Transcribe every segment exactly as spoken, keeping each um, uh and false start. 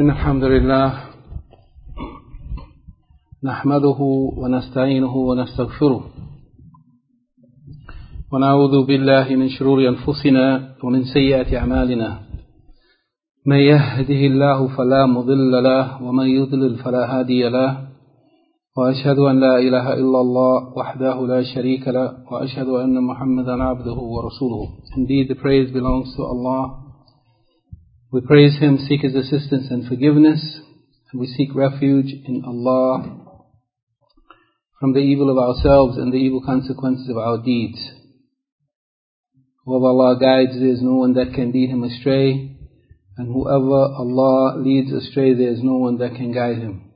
إن الحمد لله نحمده ونستعينه ونستغفره ونعوذ بالله من شرور أنفسنا ومن سيئات أعمالنا من يهده الله فلا مضل له ومن يضلل فلا هادي له وأشهد أن لا إله إلا الله وحده لا شريك له وأشهد أن محمدا عبده ورسوله. Indeed, the praise belongs to Allah. We praise Him, seek His assistance and forgiveness, and we seek refuge in Allah from the evil of ourselves and the evil consequences of our deeds. Whoever Allah guides, there is no one that can lead him astray, and whoever Allah leads astray, there is no one that can guide him.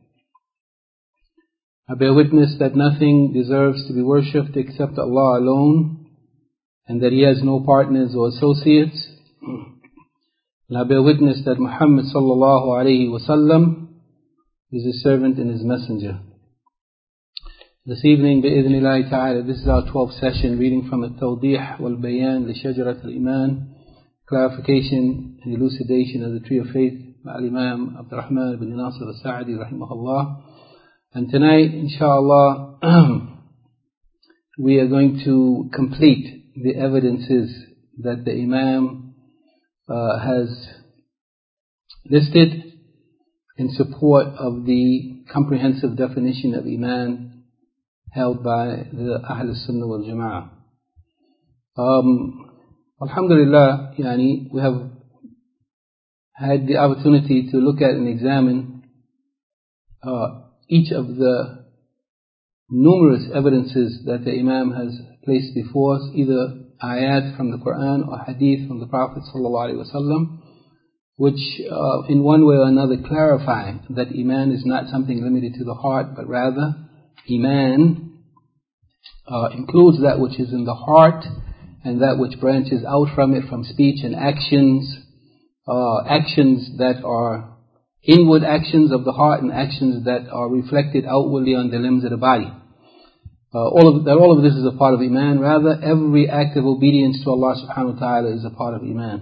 I bear witness that nothing deserves to be worshipped except Allah alone, and that He has no partners or associates. And I bear witness that Muhammad sallallahu alayhi wa sallam is His servant and His messenger. This evening, bi'idhnillahi ta'ala, this is our twelfth session, reading from At-Tawdih wal-Bayan li Shajarat al-Iman, clarification and elucidation of the Tree of Faith by Imam Abdurrahman ibn Nasir al-Sa'di rahimahullah. And tonight, inshallah, we are going to complete the evidences that the Imam Uh, has listed in support of the comprehensive definition of Iman held by the Ahl Sunnah wal Jama'ah. Um, Alhamdulillah, yani, we have had the opportunity to look at and examine uh, each of the numerous evidences that the Imam has placed before us, either ayat from the Quran or hadith from the Prophet ﷺ, which uh, in one way or another clarify that Iman is not something limited to the heart, but rather Iman uh, includes that which is in the heart and that which branches out from it, from speech and actions, uh, actions that are inward actions of the heart and actions that are reflected outwardly on the limbs of the body. Uh, all of that, all of this is a part of Iman. Rather, every act of obedience to Allah subhanahu wa ta'ala is a part of Iman.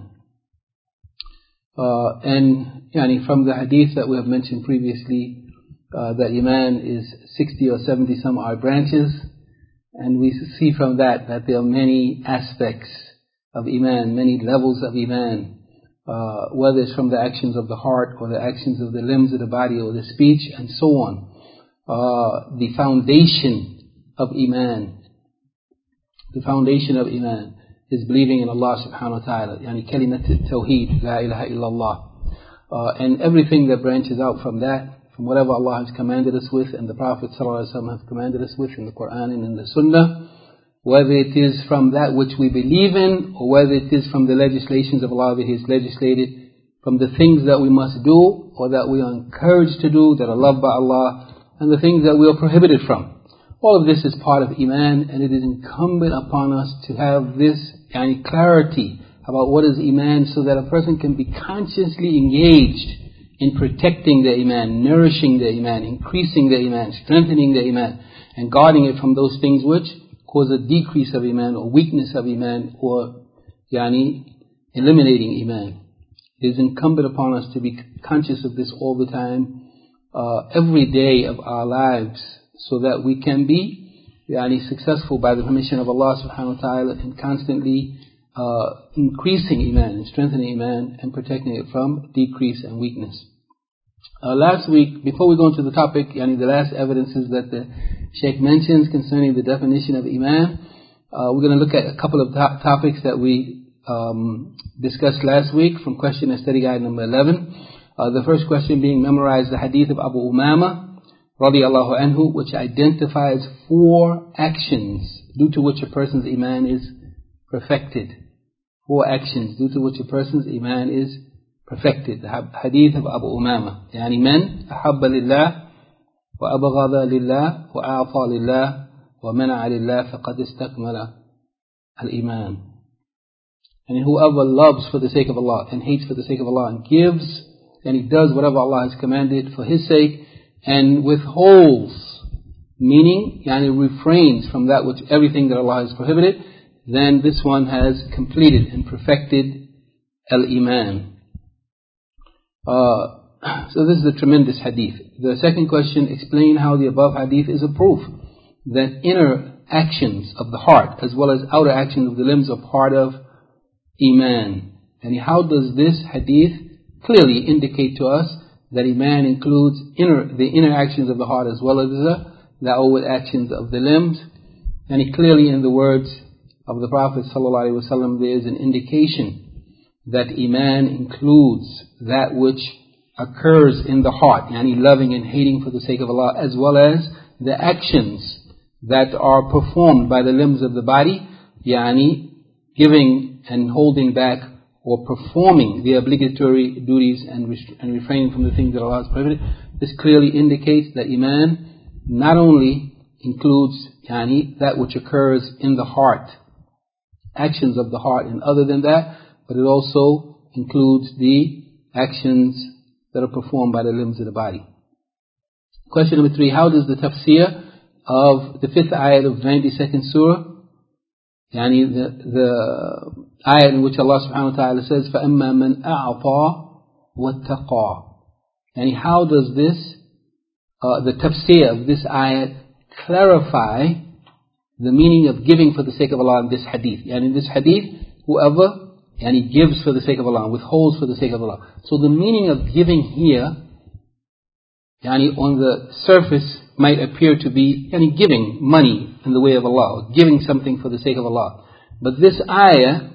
Uh, and yani, from the hadith that we have mentioned previously, uh, that Iman is sixty or seventy some odd branches, and we see from that that there are many aspects of Iman, many levels of Iman, uh, whether it's from the actions of the heart or the actions of the limbs of the body or the speech and so on. Uh, the foundation of Iman, the foundation of Iman is believing in Allah subhanahu wa ta'ala, yani kalimat tawheed, la ilaha illallah. Uh, and everything that branches out from that, from whatever Allah has commanded us with and the Prophet sallallahu alaihi wasallam has commanded us with in the Quran and in the Sunnah, whether it is from that which we believe in or whether it is from the legislations of Allah that He has legislated, from the things that we must do or that we are encouraged to do that are loved by Allah, and the things that we are prohibited from. All of this is part of Iman, and it is incumbent upon us to have this yani, clarity about what is Iman, so that a person can be consciously engaged in protecting the Iman, nourishing the Iman, increasing the Iman, strengthening the Iman, and guarding it from those things which cause a decrease of Iman or weakness of Iman or yani, eliminating Iman. It is incumbent upon us to be conscious of this all the time, uh, every day of our lives, so that we can be yani, successful by the permission of Allah subhanahu wa ta'ala in constantly uh, increasing Iman and strengthening Iman and protecting it from decrease and weakness. Uh, last week, before we go into the topic, yani, the last evidences that the Shaykh mentions concerning the definition of Iman, uh, we're going to look at a couple of to- topics that we um, discussed last week from question and study guide number eleven. Uh, the first question being memorize the hadith of Abu Umama radiyallahu anhu, which identifies four actions due to which a person's Iman is perfected. Four actions due to which a person's Iman is perfected. The hadith of Abu Umama. Yani man ahabba lillah wa abghada lillah wa a'ta lillah wa mana'a lillah faqad istakmala al-Iman. And whoever loves for the sake of Allah and hates for the sake of Allah and gives and he does whatever Allah has commanded for His sake, and withholds, meaning yani refrains from that which everything that Allah has prohibited, then this one has completed and perfected al-Iman. Uh, So this is a tremendous hadith. The second question, explain how the above hadith is a proof that inner actions of the heart as well as outer actions of the limbs are part of Iman. And how does this hadith clearly indicate to us that Iman includes inner, the inner actions of the heart as well as the, the outward actions of the limbs? And clearly in the words of the Prophet ﷺ, there is an indication that Iman includes that which occurs in the heart, yani loving and hating for the sake of Allah, as well as the actions that are performed by the limbs of the body, yani giving and holding back or performing the obligatory duties and, rest- and refraining from the things that Allah has prohibited. This clearly indicates that Iman not only includes yani that which occurs in the heart, actions of the heart, and other than that, but it also includes the actions that are performed by the limbs of the body. Question number three, how does the tafsir of the fifth ayat of ninety-second surah, yani the, the ayat in which Allah subhanahu wa ta'ala says, فَأَمَّا مَنْ أَعْطَى وَاتَّقَى, yani how does this, uh, the tafsir of this ayat clarify the meaning of giving for the sake of Allah in this hadith? Yani in this hadith, whoever yani gives for the sake of Allah, withholds for the sake of Allah. So the meaning of giving here, yani on the surface, might appear to be yani giving money in the way of Allah, or giving something for the sake of Allah. But this ayah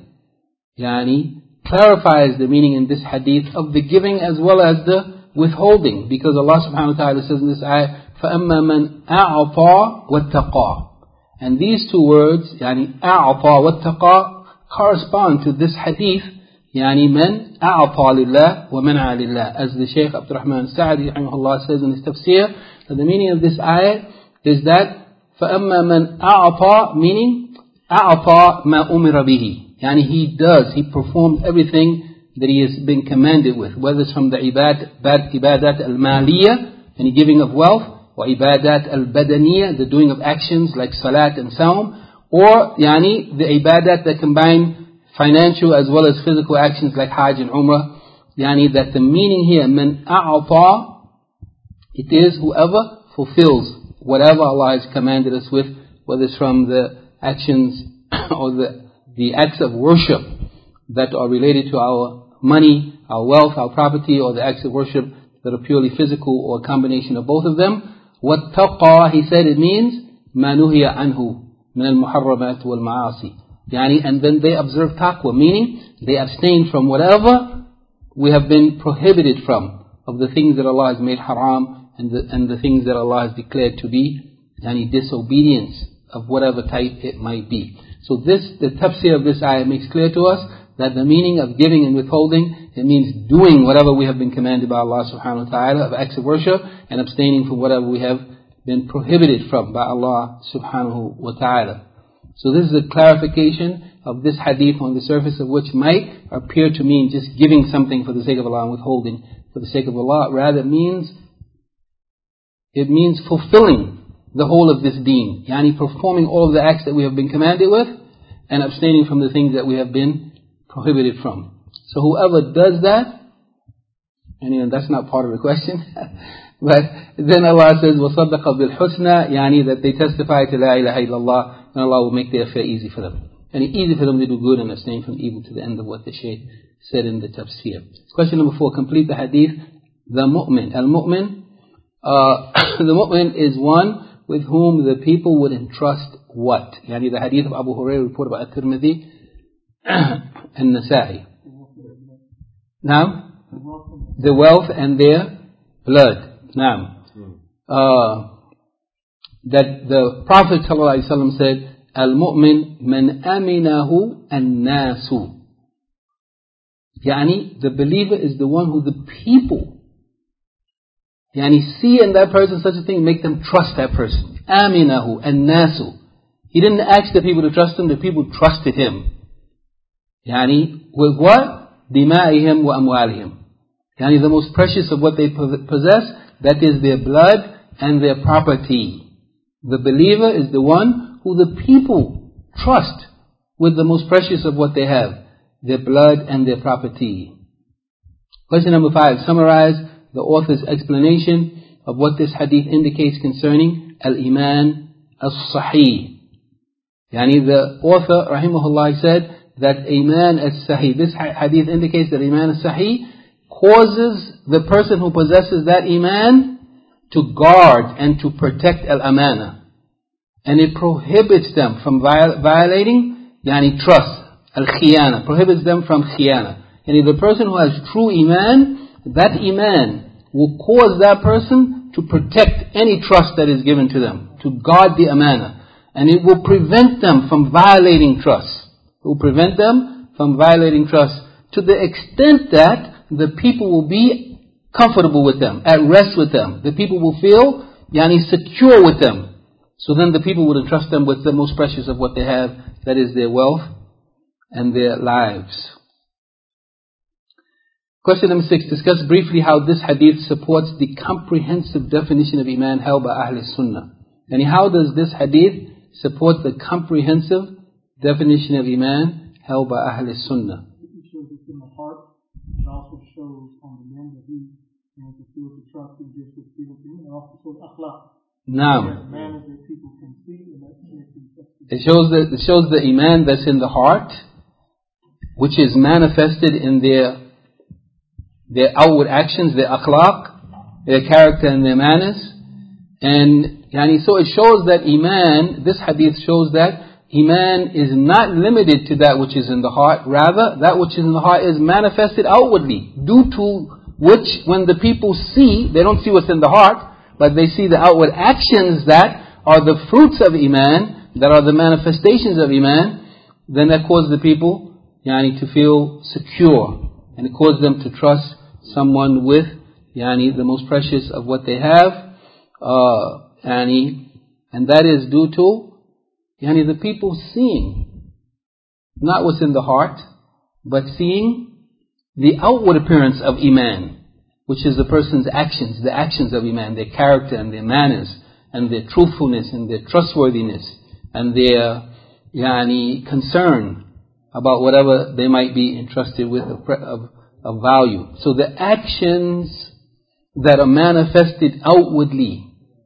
yani clarifies the meaning in this hadith of the giving as well as the withholding, because Allah subhanahu wa ta'ala says in this ayah, فَأَمَّا مَنْ أَعْطَى وَاتَّقَى. And these two words, yani أَعْطَى وَاتَّقَى, correspond to this hadith, يعني من أعطى لله ومنع لله, as the Shaykh Abdul Rahman Sa'di rahimahullah says in his tafsir. So the meaning of this ayah is that فَأَمَّا مَنْ أَعْطَى, meaning أَعْطَى مَا أُمِرَ بِهِ, يعني he does, he performs everything that he has been commanded with, whether it's from the ibad, bad, ibadat al-maliyah, any giving of wealth, or ibadat al-badaniyah, the doing of actions like salat and saum, or yani the ibadat that combine financial as well as physical actions like hajj and umrah. Yani that the meaning here, man a'ata, it is whoever fulfills whatever Allah has commanded us with, whether it's from the actions or the, the acts of worship that are related to our money, our wealth, our property, or the acts of worship that are purely physical, or a combination of both of them. وَاتَّقَى, he said it means مَا نُهِيَ عَنْهُ من المحرمات والمعاصي, يعني, and then they observe taqwa, meaning they abstain from whatever we have been prohibited from, of the things that Allah has made haram, and the, and the things that Allah has declared to be yani disobedience of whatever type it might be. So this, the tafsir of this ayah makes clear to us that the meaning of giving and withholding, it means doing whatever we have been commanded by Allah subhanahu wa ta'ala of acts of worship, and abstaining from whatever we have been prohibited from by Allah subhanahu wa ta'ala. So this is a clarification of this hadith, on the surface of which might appear to mean just giving something for the sake of Allah and withholding for the sake of Allah. Rather it means, it means fulfilling the whole of this deen, yani performing all of the acts that we have been commanded with, and abstaining from the things that we have been prohibited from. So whoever does that, and you know, that's not part of the question, but then Allah says, وَصَدَّقَ بِالْحُسْنَى, yani that they testify to La ilaha illallah, and Allah will make their affair easy for them. And it's easy for them to do good and abstain from evil, to the end of what the Shaykh said in the tafsir. Question number four, complete the hadith. The mu'min, al-mu'min, uh, the mu'min is one with whom the people would entrust what? Yani the hadith of Abu Hurairah reported by At-Tirmidhi and Nasa'i. Now, the wealth and their blood. Now, uh, that the Prophet ﷺ said, Al-mu'min man aminahu an-nasu. Yani, the believer is the one who the people, yani, see in that person such a thing, make them trust that person. Aminahu an-nasu. He didn't ask the people to trust him, the people trusted him. Yani, with what? Dima'ihim wa amwalihim. Yani, the most precious of what they possess, that is their blood and their property. The believer is the one who the people trust with the most precious of what they have, their blood and their property. Question number five, summarize the author's explanation of what this hadith indicates concerning al-iman as-sahih. Yani the author, rahimahullah, said that iman as-sahih, this hadith indicates that iman as-sahih causes the person who possesses that iman to guard and to protect al-amana. And it prohibits them from viol- violating yani trust, al-khiyana, prohibits them from khiyana. And the person who has true iman, that iman will cause that person to protect any trust that is given to them, to guard the amana. And it will prevent them from violating trust. It will prevent them from violating trust to the extent that the people will be comfortable with them, at rest with them. The people will feel yani secure with them. So then the people would entrust them with the most precious of what they have, that is their wealth and their lives. Question number six. Discuss briefly how this hadith supports the comprehensive definition of iman held by Ahl Sunnah. And how does this hadith support the comprehensive definition of iman held by Ahl Sunnah? It shows it's in the heart. It also shows on the man that he has to feel the trust and just to feel it. It also shows akhlaq. Naam. Manners that people can see and that it shows that it shows the iman that's in the heart, which is manifested in their their outward actions, their akhlaq, their character and their manners. And yani, so it shows that iman, this hadith shows that iman is not limited to that which is in the heart. Rather, that which is in the heart is manifested outwardly, due to which when the people see, they don't see what's in the heart, but they see the outward actions that are the fruits of iman, that are the manifestations of iman, then that causes the people yani, to feel secure, and it causes them to trust someone with yani, the most precious of what they have, uh, yani, and that is due to yani, the people seeing not what's in the heart, but seeing the outward appearance of iman, which is the person's actions, the actions of iman, their character and their manners, and their truthfulness and their trustworthiness, and their yani, concern about whatever they might be entrusted with of, of, of value. So the actions that are manifested outwardly,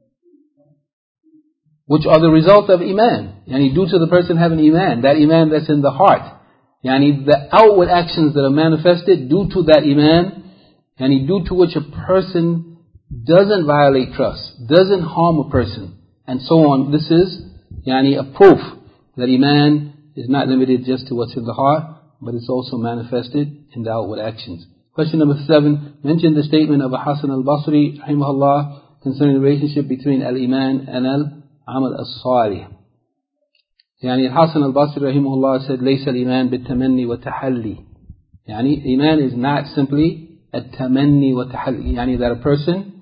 which are the result of iman, yani due to the person having iman, that iman that's in the heart, yani the outward actions that are manifested due to that iman, yani due to which a person doesn't violate trust, doesn't harm a person, and so on. This is yani a proof that iman is not limited just to what's in the heart, but it's also manifested in the outward actions. Question number seven. Mention the statement of Hasan al-Basri, rahimahullah, concerning the relationship between al-iman and al-amal as-salih. Yani Hasan al-Basri, rahimahullah, said, لَيْسَ الْإِيمَانِ بِالتَّمَنِّي وَالتَّحَلِّي. Yani iman is not simply at-tamanni wa-tahalli. Yani that a person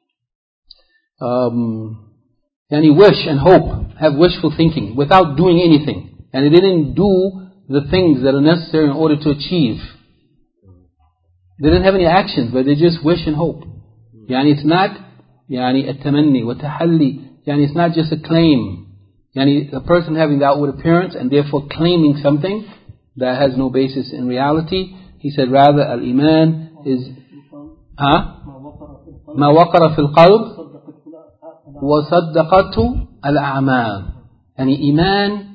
um, yani wish and hope, have wishful thinking without doing anything. And they didn't do the things that are necessary in order to achieve. They didn't have any actions, but they just wish and hope. Yani it's not yani at-tamanni wa tahalli. Yani it's not just a claim. Yani a person having the outward appearance and therefore claiming something that has no basis in reality. He said rather al-iman is ha ma waqara fil qalb wa saddaqatu al-a'mal. Yani iman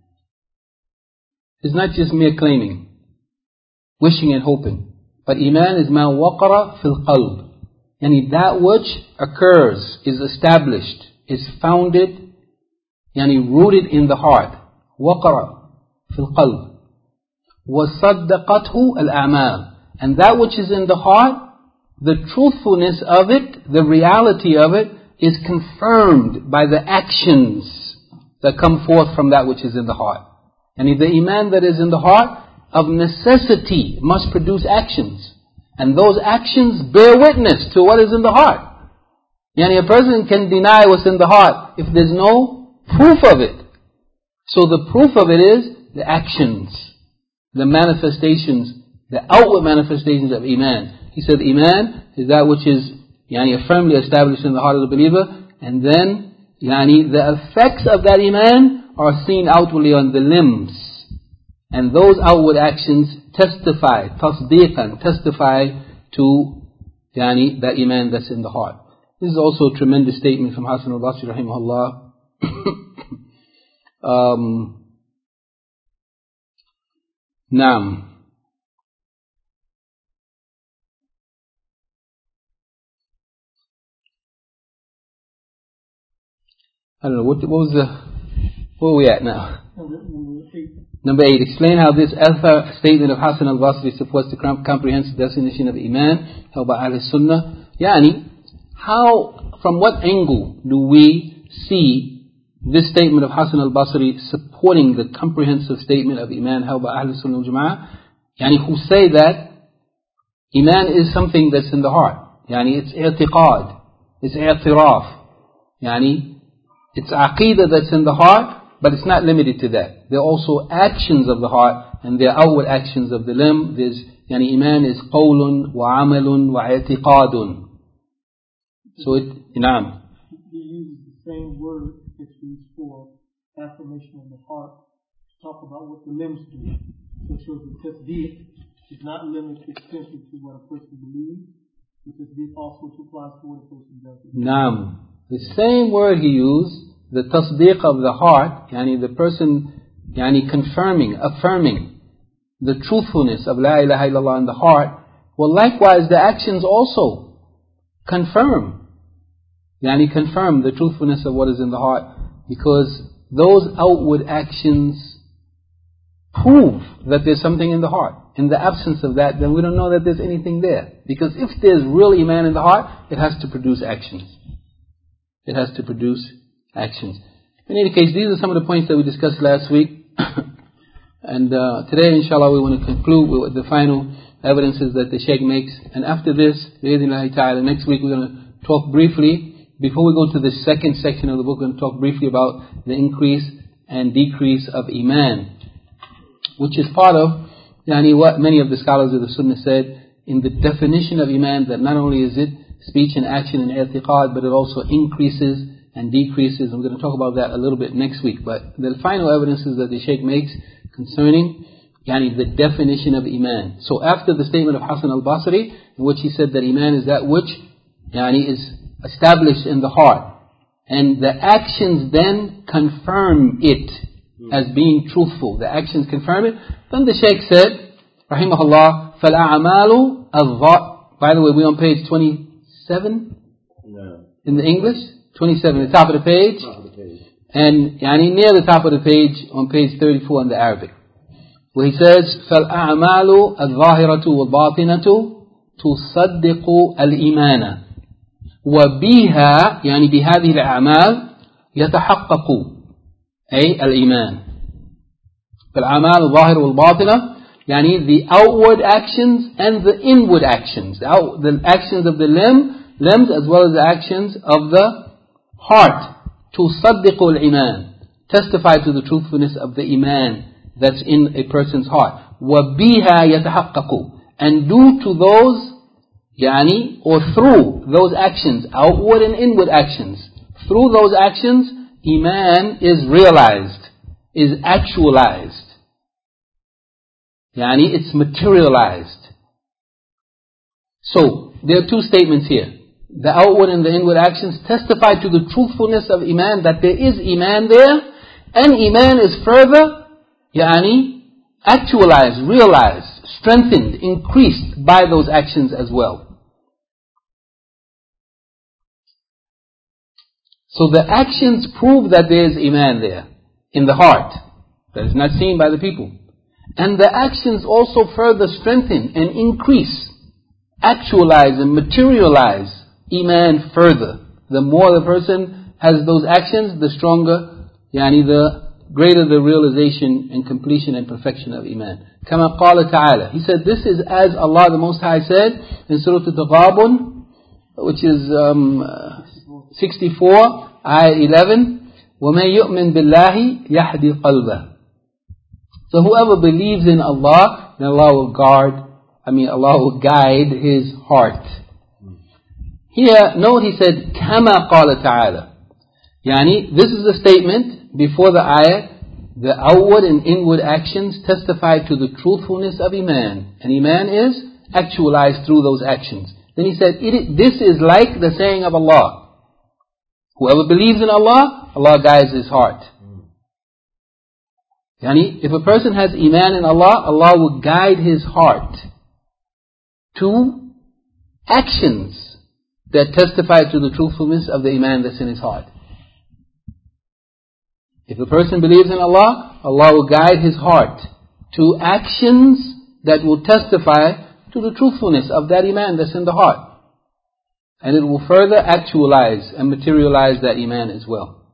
is not just mere claiming, wishing and hoping, but iman is ma waqara fil qalb. Yani that which occurs, is established, is founded, yani rooted in the heart. Waqara fil qalb. Wa saddaqathu al-a'mal. And that which is in the heart, the truthfulness of it, the reality of it, is confirmed by the actions that come forth from that which is in the heart. And the iman that is in the heart, of necessity, must produce actions. And those actions bear witness to what is in the heart. Yani a person can deny what's in the heart if there's no proof of it. So the proof of it is the actions, the manifestations, the outward manifestations of iman. He said iman is that which is yani firmly established in the heart of the believer, and then yani the effects of that iman are seen outwardly on the limbs. And those outward actions testify, tasdeeqan, testify to yani that iman that's in the heart. This is also a tremendous statement from Hasan al-Basri rahimahullah. um, Naam. I don't know, what, what was the, where are we at now? Number eight. Number eight, explain how this alpha statement of Hasan al-Basri supports the comprehensive definition of Iman held by Ahl Sunnah. Yani, how, from what angle do we see this statement of Hasan al-Basri supporting the comprehensive statement of Iman held by Ahl Sunnah wal Jama'ah? Yani, who say that Iman is something that's in the heart. Yani, it's i'tiqad, it's i'tiraf. Yani, it's aqidah that's in the heart, but it's not limited to that. There are also actions of the heart, and there are outward actions of the limb. There's, yani iman is qawlun wa amalun wa i'tiqadun. So it, naam. He uses the same word that's used for affirmation of the heart to talk about what the limbs do. So it shows that tasdeeq is not limited simply to what a person believes, but tasdeeq also applies to what a person does. Naam. The same word he used, the tasdeeq of the heart, yani the person yani confirming, affirming the truthfulness of La ilaha illallah in the heart. Well, likewise the actions also confirm, yani confirm the truthfulness of what is in the heart, because those outward actions prove that there's something in the heart. In the absence of that, then we don't know that there's anything there. Because if there's real iman in the heart, it has to produce actions. It has to produce actions. In any case, these are some of the points that we discussed last week. and uh, today, inshallah, we want to conclude with the final evidences that the Shaykh makes. And after this, bi'idhnillahi ta'ala, next week we're going to talk briefly, before we go to the second section of the book, we're going to talk briefly about the increase and decrease of iman, which is part of yani, what many of the scholars of the Sunnah said in the definition of iman, that not only is it speech and action and i'tiqad, but it also increases and decreases. And we're going to talk about that a little bit next week. But the final evidences that the Shaykh makes concerning yani, the definition of Iman. So after the statement of Hasan al-Basri, in which he said that Iman is that which yani, is established in the heart, and the actions then confirm it as being truthful. The actions confirm it. Then the Shaykh said, Rahimahullah, فَالْأَعْمَالُ الظَّاهِرَةُ. By the way, we're on page twenty-seven no. in the English. twenty-seven, the top of the page. Top of the page. And yani, near the top of the page on page thirty-four in the Arabic, where he says, فَالْأَعْمَالُ الظَّاهِرَةُ وَالْبَاطِنَةُ تُصَدِّقُ الْإِيمَانَ وَبِهَا يعني بهذه الأعمال يتحقق أي الإيمان. فالأعمال الظاهرة والباطنة يعني the outward actions and the inward actions, the, out, the actions of the limb, limbs as well as the actions of the heart. تصدق الإيمان, testify to the truthfulness of the iman that's in a person's heart. وَبِهَا يَتَحَقَّقُ, and due to those, yani, or through those actions, outward and inward actions, through those actions, iman is realized, is actualized. Yani, it's materialized. So, there are two statements here. The outward and the inward actions testify to the truthfulness of iman, that there is iman there, and iman is further, yani, actualized, realized, strengthened, increased by those actions as well. So the actions prove that there is iman there, in the heart, that is not seen by the people. And the actions also further strengthen and increase, actualize and materialize iman further. The more the person has those actions, the stronger, yani the greater the realization and completion and perfection of iman. Kama qala ta'ala. He said, this is as Allah the Most High said in Surah Al-Taghabun, which is um, sixty-four, ayah eleven, وَمَن يُؤْمِن بِاللَّهِ يَحْدِي قَلْبَهُ. So whoever believes in Allah, then Allah will guard, I mean Allah will guide his heart. Here, note he said, كَمَا قَالَ تَعَالَى. Yani, this is a statement before the ayah. The outward and inward actions testify to the truthfulness of iman. And iman is actualized through those actions. Then he said, it, this is like the saying of Allah. Whoever believes in Allah, Allah guides his heart. Yani, if a person has iman in Allah, Allah will guide his heart to actions that testify to the truthfulness of the iman that's in his heart. If a person believes in Allah, Allah will guide his heart to actions that will testify to the truthfulness of that iman that's in the heart. And it will further actualize and materialize that iman as well.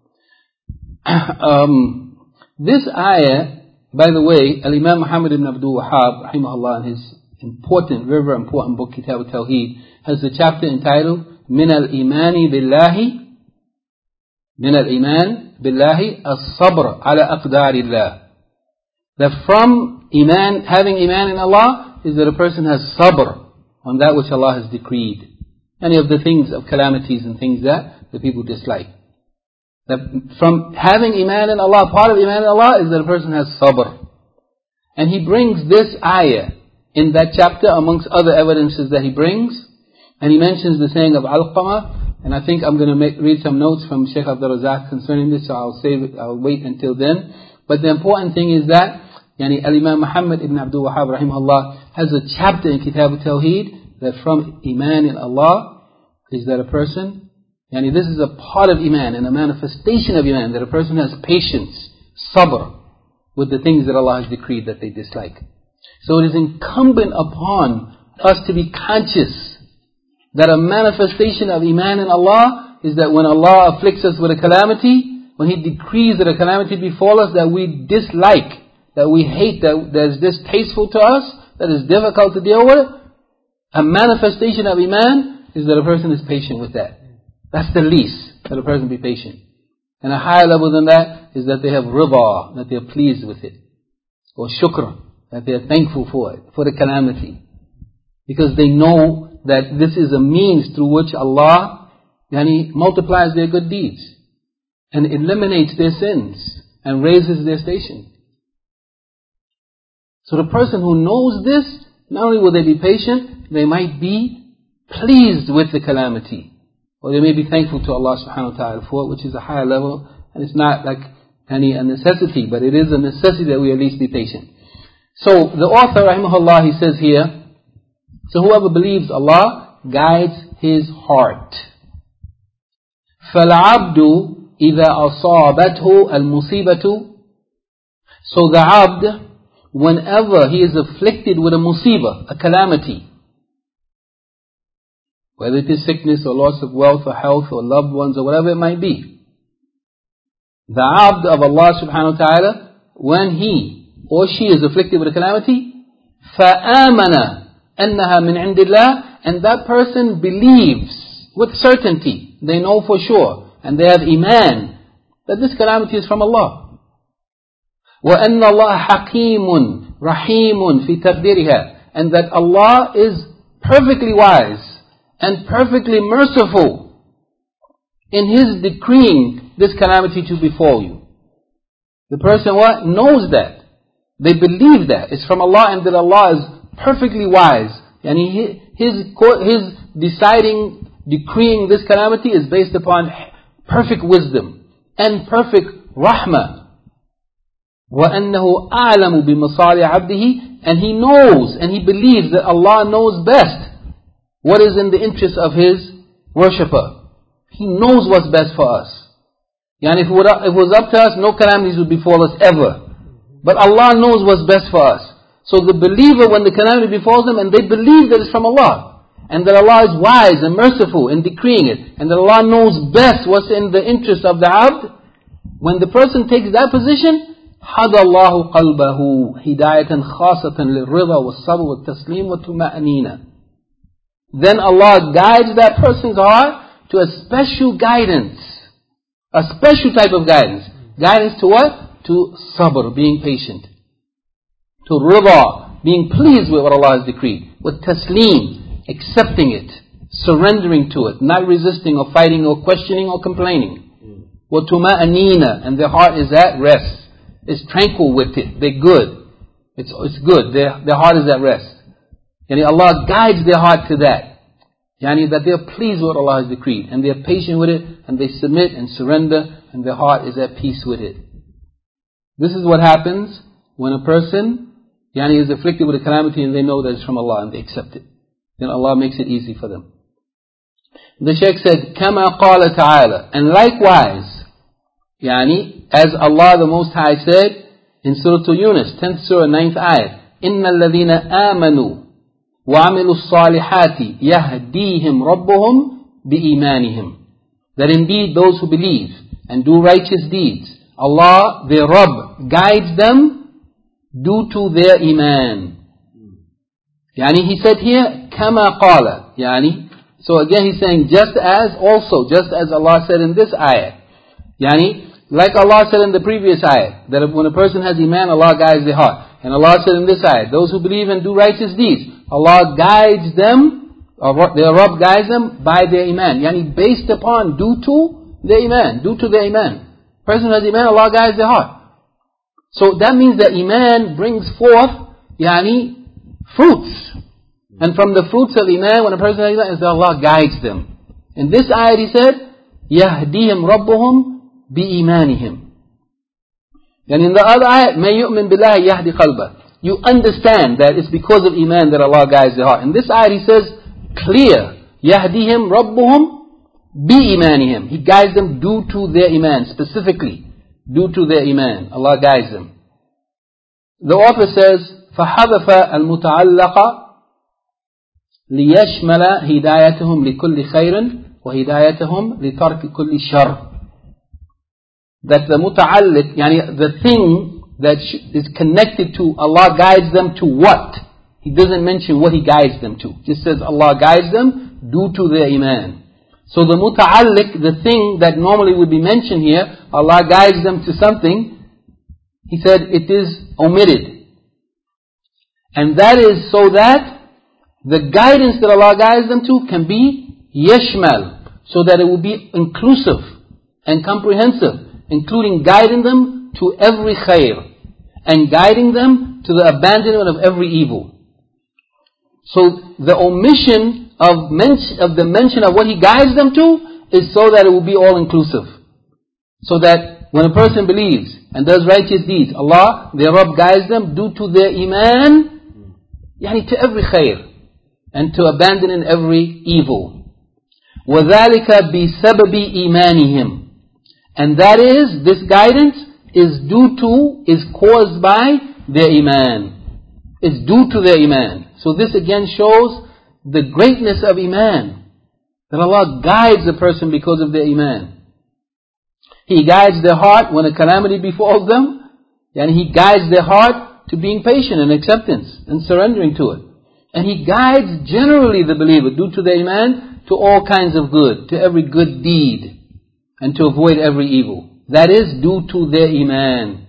um, this ayah, by the way, Al-Imam Muhammad ibn Abdul Wahhab, rahimahullah, in his important, very, very important book, Kitab al-Tawheed, has the chapter entitled, Min al-Imani billahi, Min al-Iman billahi as-sabr ala aqdarillah. That from iman, having iman in Allah, is that a person has sabr on that which Allah has decreed. Any of the things of calamities and things that the people dislike. That from having iman in Allah, part of iman in Allah is that a person has sabr. And he brings this ayah in that chapter amongst other evidences that he brings. And he mentions the saying of Alqamah. And I think I'm going to make, read some notes from Shaykh Abdul Razak concerning this, so I'll save it, I'll wait until then. But the important thing is that Yani Al-Imam Muhammad ibn Abdul Wahhab rahimahullah has a chapter in Kitab al-Tawheed that from iman in Allah is that a person, yani this is a part of iman and a manifestation of iman, that a person has patience, sabr, with the things that Allah has decreed that they dislike. So it is incumbent upon us to be conscious that a manifestation of iman in Allah is that when Allah afflicts us with a calamity, when He decrees that a calamity befall us that we dislike, that we hate, that, that is distasteful to us, that is difficult to deal with, a manifestation of iman is that a person is patient with that. That's the least, that a person be patient. And a higher level than that is that they have rida, that they are pleased with it. Or shukr, that they are thankful for it, for the calamity. Because they know that this is a means through which Allah yani, multiplies their good deeds and eliminates their sins and raises their station. So the person who knows this, not only will they be patient, they might be pleased with the calamity. Or they may be thankful to Allah subhanahu wa ta'ala for it, which is a higher level. And it's not like any a necessity, but it is a necessity that we at least be patient. So the author, rahimahullah, he says here, so whoever believes Allah guides his heart. فَالْعَبْدُ إِذَا أَصَابَتْهُ الْمُصِيبَةُ. So the abd, whenever he is afflicted with a musibah, a calamity, whether it is sickness or loss of wealth or health or loved ones or whatever it might be, the abd of Allah subhanahu wa ta'ala, when he or she is afflicted with a calamity, فَآمَنَ أَنَّهَا مِنْ عِنْدِ اللَّهِ, and that person believes with certainty, they know for sure, and they have iman, that this calamity is from Allah. وَأَنَّ اللَّهَ حَكِيمٌ رَحِيمٌ فِي تَقْدِيرِهَا, and that Allah is perfectly wise and perfectly merciful in His decreeing this calamity to befall you. The person what? Knows that. They believe that it's from Allah and that Allah is perfectly wise. And he, his, his deciding, decreeing this calamity is based upon perfect wisdom and perfect rahmah. وَأَنَّهُ أَعْلَمُ بِمَصَالِحِ عَبْدِهِ, and he knows and he believes that Allah knows best what is in the interest of His worshipper. He knows what's best for us. Yani if it was up to us, no calamities would befall us ever. But Allah knows what's best for us. So the believer, when the calamity befalls them, and they believe that it's from Allah, and that Allah is wise and merciful in decreeing it, and that Allah knows best what's in the interest of the abd, when the person takes that position, حَدَ اللَّهُ قَلْبَهُ هِدَايَةً خَاصَةً لِلرِّضَى وَالصَّبْرِ وَالتَّسْلِيمِ وَالطُّمَأْنِينَةِ. Then Allah guides that person's heart to a special guidance. A special type of guidance. Guidance to what? To sabr, being patient. To rida, being pleased with what Allah has decreed. With taslim, accepting it, surrendering to it, not resisting or fighting or questioning or complaining. Wa tuma'anina, and their heart is at rest. It's tranquil with it. They're good. It's it's good. Their their heart is at rest. And Allah guides their heart to that. Yani that they are pleased with what Allah has decreed, and they are patient with it, and they submit and surrender, and their heart is at peace with it. This is what happens when a person yani, is afflicted with a calamity and they know that it's from Allah and they accept it. Then Allah makes it easy for them. The Shaykh said, كَمَا قَالَ تَعَالَى, and likewise, yani, as Allah the Most High said in Surah Yunus, tenth Surah, ninth Ayah, إِنَّ الَّذِينَ آمَنُوا وَعَمِلُوا الصَّالِحَاتِ يَهْدِيهِمْ رَبُّهُمْ بِإِيمَانِهِمْ. That indeed those who believe and do righteous deeds, Allah, their Rabb, guides them due to their iman. Yani he said here, كَمَا قَالَ, yani, so again he's saying, just as also, just as Allah said in this ayah. Yani, like Allah said in the previous ayah, that when a person has iman, Allah guides their heart. And Allah said in this ayah, those who believe and do righteous deeds, Allah guides them, or their Rabb guides them by their iman. Yani based upon, due to their iman, due to their iman. Person who has iman, Allah guides their heart. So that means that iman brings forth, yani, fruits. And from the fruits of iman, when a person has iman, is that Allah guides them. In this ayah he said, يَهْدِيهِمْ رَبُّهُمْ بِإِيمَانِهِمْ. And in the other ayah, مَن يُؤْمِن بِاللَّهِ يَهْدِ قَلْبَهُ. You understand that it's because of iman that Allah guides the heart. In this ayah he says, clear, يَهْدِيهِمْ رَبُّهُمْ بِإِيمَانِهِمْ. He guides them due to their iman, specifically. Due to their iman. Allah guides them. The author says, فَحَذَفَ الْمُتَعَلَّقَ لِيَشْمَلَ هِدَايَتَهُمْ لِكُلِّ خَيْرٍ وَهِدَايَتَهُمْ لِتَرْكِ كُلِّ شَرٍ. That the muta'alliq, yani the thing that is connected to Allah guides them to what? He doesn't mention what He guides them to. He just says Allah guides them due to their iman. So the muta'alliq, the thing that normally would be mentioned here, Allah guides them to something, he said it is omitted. And that is so that the guidance that Allah guides them to can be yashmal, so that it will be inclusive and comprehensive, including guiding them to every khair and guiding them to the abandonment of every evil. So the omission of, men- of the mention of what He guides them to is so that it will be all inclusive. So that when a person believes and does righteous deeds, Allah, their Rabb, guides them due to their iman, yani to every khair and to abandoning every evil. وَذَلِكَ بِسَبَبِ إِيمَانِهِمْ. And that is, this guidance is due to, is caused by their iman. It's due to their iman. So this again shows the greatness of iman. That Allah guides a person because of their iman. He guides their heart when a calamity befalls them. And He guides their heart to being patient and acceptance and surrendering to it. And He guides generally the believer due to their iman to all kinds of good, to every good deed, and to avoid every evil. That is due to their iman.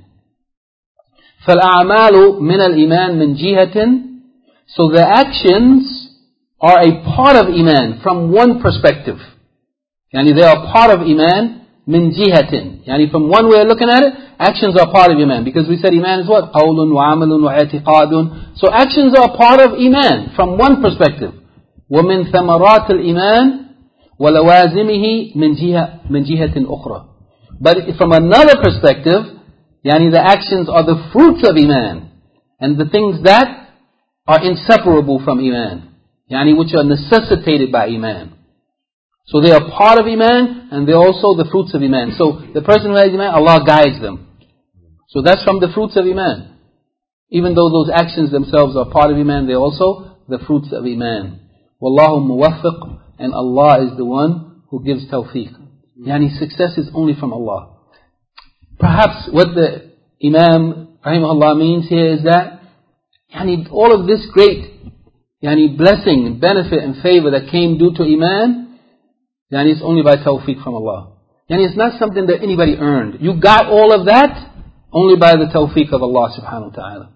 فَالْأَعْمَالُ مِنَ الْإِيمَانِ مِنْ جِهَةٍ. So the actions are a part of iman from one perspective. Yani they are part of iman min jihatin. Yani from one way of looking at it, actions are part of iman. Because we said iman is what? قَوْلٌ وَعَمَلٌ وَاعْتِقَادٌ. So actions are part of iman from one perspective. وَمِن ثَمَرَاتِ الْإِيمَانِ وَلَوَازِمِهِ مِن جِهَةٍ مِن جِهَةٍ أُخْرَى. But from another perspective, yani the actions are the fruits of iman. And the things that are inseparable from iman. Yani which are necessitated by iman. So they are part of iman and they are also the fruits of iman. So the person who has iman, Allah guides them. So that's from the fruits of iman. Even though those actions themselves are part of iman, they are also the fruits of iman. Wallahu muwaffiq, and Allah is the one who gives tawfiq. Yani success is only from Allah. Perhaps what the Imam rahimahullah means here is that yani all of this great yani blessing and benefit and favor that came due to iman, yani it's only by tawfiq from Allah. Yani it's not something that anybody earned. You got all of that only by the tawfiq of Allah subhanahu wa ta'ala.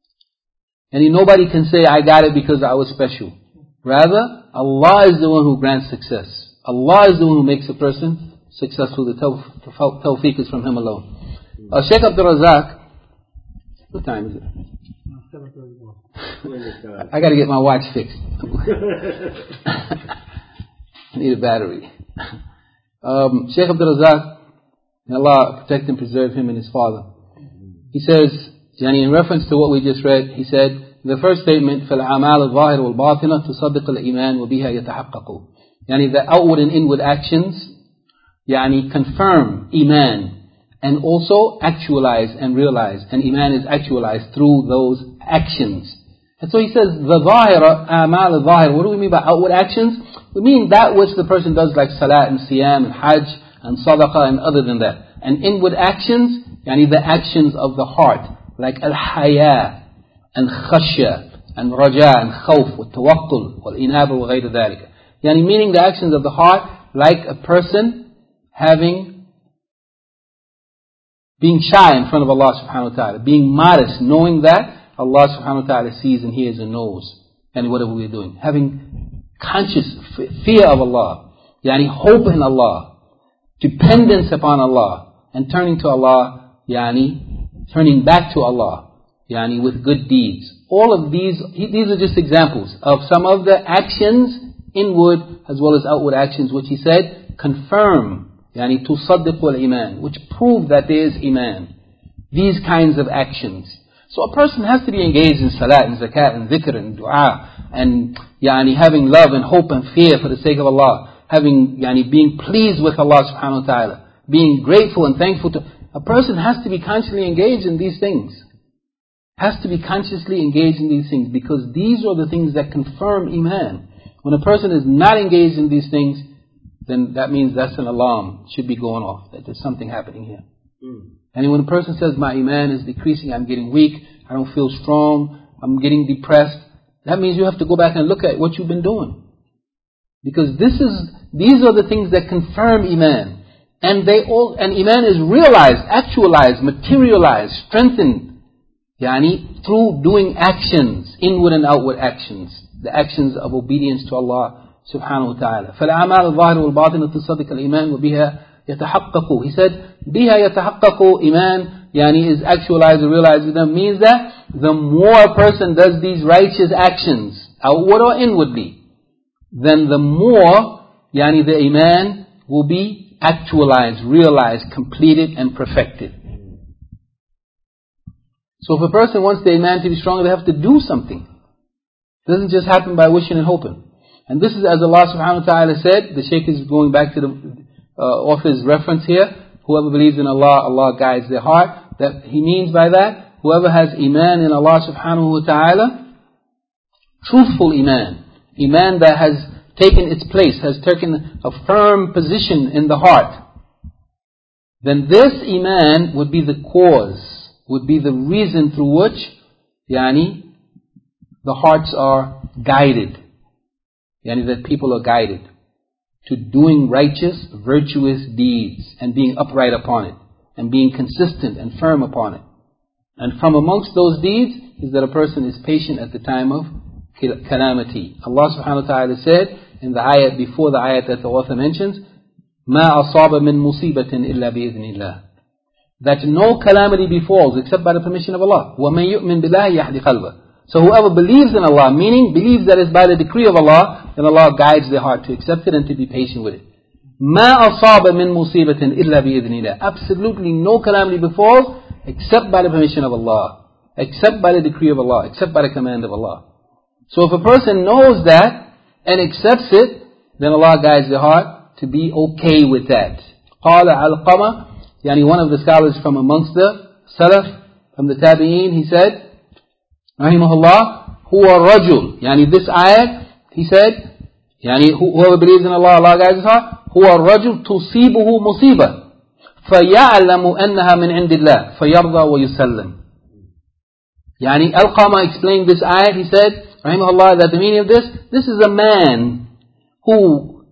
And nobody can say, I got it because I was special. Rather, Allah is the one who grants success. Allah is the one who makes a person successful. The tawf- tawfiq is from Him alone. Uh, Shaykh Abdul Razak, what time is it? I got to get my watch fixed. I need a battery. um, Shaykh Abdul Razak, may Allah protect and preserve him and his father. He says, yani in reference to what we just read, he said, the first statement, فَالْعَمَالُ الظَّاهِرُ وَالْبَاطِنَةُ تُصَدِّقُ الْإِيمَانِ وَبِهَا يَتَحَقَّقُ. Yani the outward and inward actions, yani confirm Iman and also actualize and realize. And Iman is actualized through those actions. And so he says, the ظاهرة, أعمال الظاهر. What do we mean by outward actions? We mean that which the person does like salat and siyam and hajj and sadaqah and other than that. And inward actions, yani the actions of the heart, like al-haya and khashya and raja and khawf wa tawakkul wal inaba wa ghayr dhalika. Yani meaning the actions of the heart, like a person having, being shy in front of Allah subhanahu wa ta'ala, being modest, knowing that Allah subhanahu wa ta'ala sees and hears and knows, and whatever we're doing. Having conscious fear of Allah, yani hope in Allah, dependence upon Allah, and turning to Allah, yani turning back to Allah, yani with good deeds. All of these, these are just examples of some of the actions, inward as well as outward actions, which he said confirm, yani tusaddiqu al-iman, which prove that there is iman. These kinds of actions. So a person has to be engaged in salat and zakat and dhikr and dua and yani having love and hope and fear for the sake of Allah, having yani being pleased with Allah subhanahu wa ta'ala, being grateful and thankful to. A person has to be consciously engaged in these things. Has to be consciously engaged in these things, because these are the things that confirm iman. When a person is not engaged in these things, then that means that's an alarm, should be going off, that there's something happening here. Mm. And when a person says, my iman is decreasing, I'm getting weak, I don't feel strong, I'm getting depressed, that means you have to go back and look at what you've been doing. Because this is, these are the things that confirm iman. And they all, and iman is realized, actualized, materialized, strengthened, yani, through doing actions, inward and outward actions. The actions of obedience to Allah subhanahu wa ta'ala. فَالْأَعْمَالُ الظَّاهِرُ وَالْبَاطِنُ تُصَدِّقُ الْإِيمَانِ وَبِهَا يَتَحَقَّقُ. He said, بِهَا يَتَحَقَّقُ, iman, yani is actualized or realized with them, means that the more a person does these righteous actions, outward or inwardly, then the more, yani the iman will be actualized, realized, completed and perfected. So if a person wants the iman to be stronger, they have to do something. It doesn't just happen by wishing and hoping. And this is as Allah subhanahu wa ta'ala said, the Shaykh is going back to the uh, author's reference here, whoever believes in Allah, Allah guides their heart. That he means by that, whoever has iman in Allah subhanahu wa ta'ala, truthful iman, iman that has taken its place, has taken a firm position in the heart, then this iman would be the cause, would be the reason through which, yani, the hearts are guided. Yani that people are guided to doing righteous, virtuous deeds and being upright upon it and being consistent and firm upon it. And from amongst those deeds is that a person is patient at the time of calamity. Allah subhanahu wa ta'ala said in the ayat before the ayat that the author mentions, مَا أَصَابَ مِن مُصِيبَةٍ إِلَّا بِإِذْنِ اللَّهِ, that no calamity befalls except by the permission of Allah. وَمَن يُؤْمِن بِاللَّهِ يَهْدِ قَلْبَهُ. So whoever believes in Allah, meaning believes that it's by the decree of Allah, then Allah guides their heart to accept it and to be patient with it. مَا أَصَابَ مِن مُصِيبَةٍ إِلَّا بِإِذْنِ اللَّهِ. Absolutely no calamity befalls except by the permission of Allah, except by the decree of Allah, except by the command of Allah. So if a person knows that and accepts it, then Allah guides their heart to be okay with that. قال علقمة, yani one of the scholars from amongst the Salaf, from the Tabi'een, he said, rahimahullah, huwa rajul, yani this ayat, he said, yani whoever believes in Allah, Allah guides his heart, huwa rajul tusibuhu musiba, فَيَعْلَمُ أَنَّهَا مِنْ عِنْدِ اللَّهِ فَيَرْضَى وَيُسَلِّمُ. Yani Al-Qama explained this ayat, he said, rahimahullah, that the meaning of this, this is a man who,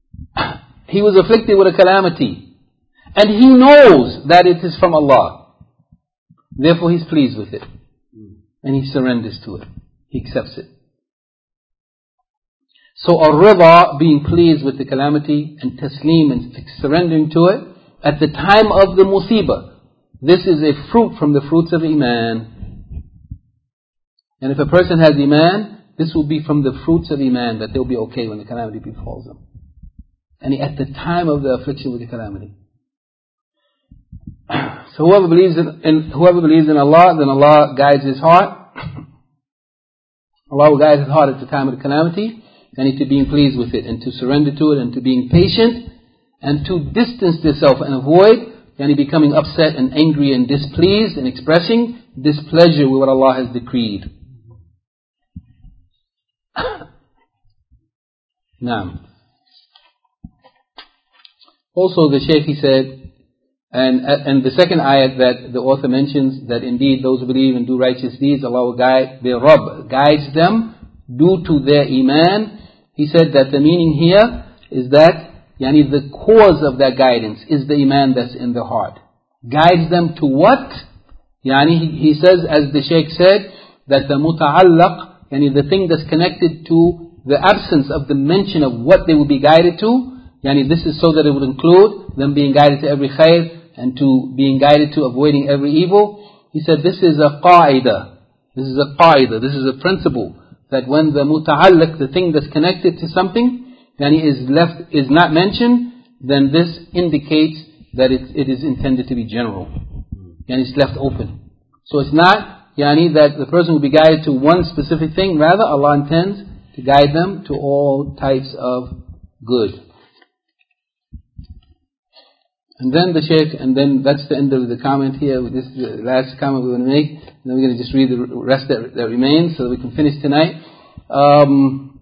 he was afflicted with a calamity, and he knows that it is from Allah. Therefore he's pleased with it. And he surrenders to it. He accepts it. So ar-rida, being pleased with the calamity, and taslim, and surrendering to it, at the time of the musibah, this is a fruit from the fruits of iman. And if a person has iman, this will be from the fruits of iman, that they'll be okay when the calamity befalls them. and at the time of the affliction with the calamity. So whoever believes in, in whoever believes in Allah, then Allah guides his heart. Allah will guide his heart at the time of the calamity, and to being pleased with it, and to surrender to it, and to being patient, and to distance yourself and avoid yani becoming upset and angry and displeased and expressing displeasure with what Allah has decreed. Naam. Also the Shaykh, he said, and and the second ayat that the author mentions, that indeed those who believe and do righteous deeds, Allah will guide, their Rabb guides them due to their Iman. He said that the meaning here is that yani the cause of that guidance is the Iman that's in the heart. Guides them to what? Yani he, he says, as the Shaykh said, that the muta'allaq, yani the thing that's connected to the absence of the mention of what they will be guided to, yani this is so that it would include them being guided to every khair and to being guided to avoiding every evil. He said this is a qaida, this is a qaida, this is a principle, that when the muta'allaq, the thing that's connected to something, yani is left, is not mentioned, then this indicates that it, it is intended to be general, and it's left open. So it's not yani that the person will be guided to one specific thing, rather Allah intends to guide them to all types of good. And then the Shaykh, and then that's the end of the comment here. This is the last comment we're going to make. And then we're going to just read the rest that, that remains so that we can finish tonight. Um,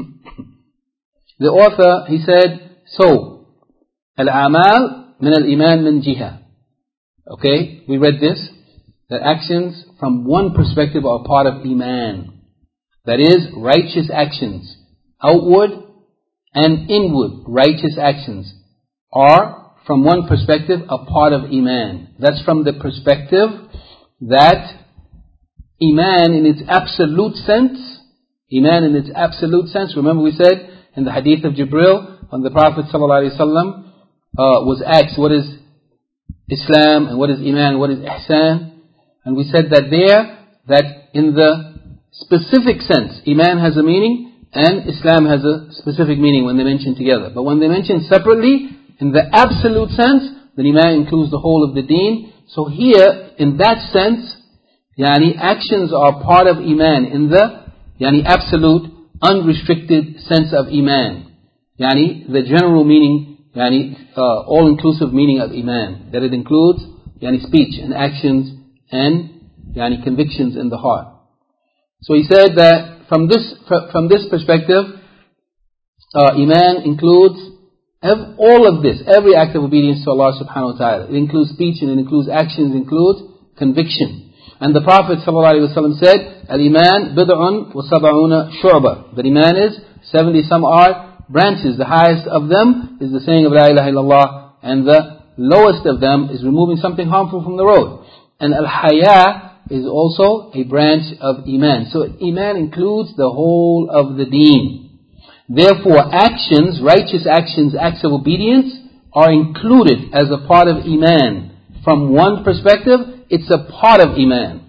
the author, he said, so, al-amal min al-iman min jiha. Okay, we read this, that actions from one perspective are part of Iman. That is, righteous actions, outward and inward righteous actions, are from one perspective a part of Iman. That's from the perspective that Iman in its absolute sense, Iman in its absolute sense, remember we said in the hadith of Jibril, when the Prophet ﷺ uh, was asked what is Islam and what is Iman and what is Ihsan, and we said that there, that in the specific sense, Iman has a meaning and Islam has a specific meaning when they mention together. But when they mention separately, in the absolute sense, then Iman includes the whole of the deen. So here, in that sense, yani actions are part of Iman in the yani absolute, unrestricted sense of Iman. Yani the general meaning, yani uh, all-inclusive meaning of Iman, that it includes yani speech and actions and yani convictions in the heart. So he said that from this from this perspective, uh, Iman includes all of this, every act of obedience to Allah subhanahu wa ta'ala. It includes speech and it includes actions, it includes conviction. And the Prophet ﷺ said, Al-Iman bid'un wa sab'una shu'ba. That Iman is seventy some odd branches. The highest of them is the saying of La ilaha illallah, and the lowest of them is removing something harmful from the road. And Al-Haya is also a branch of Iman. So Iman includes the whole of the deen. Therefore, actions, righteous actions, acts of obedience are included as a part of Iman. From one perspective, it's a part of Iman.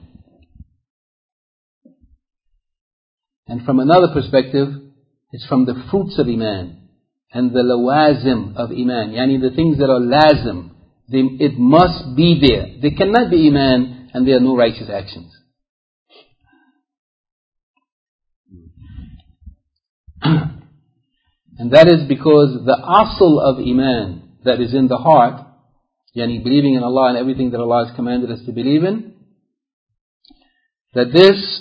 And from another perspective, it's from the fruits of Iman and the lawazim of Iman. Yani the things that are lazim. They, it must be there. There cannot be Iman and there are no righteous actions. And that is because the asl of Iman that is in the heart, yani believing in Allah and everything that Allah has commanded us to believe in, that this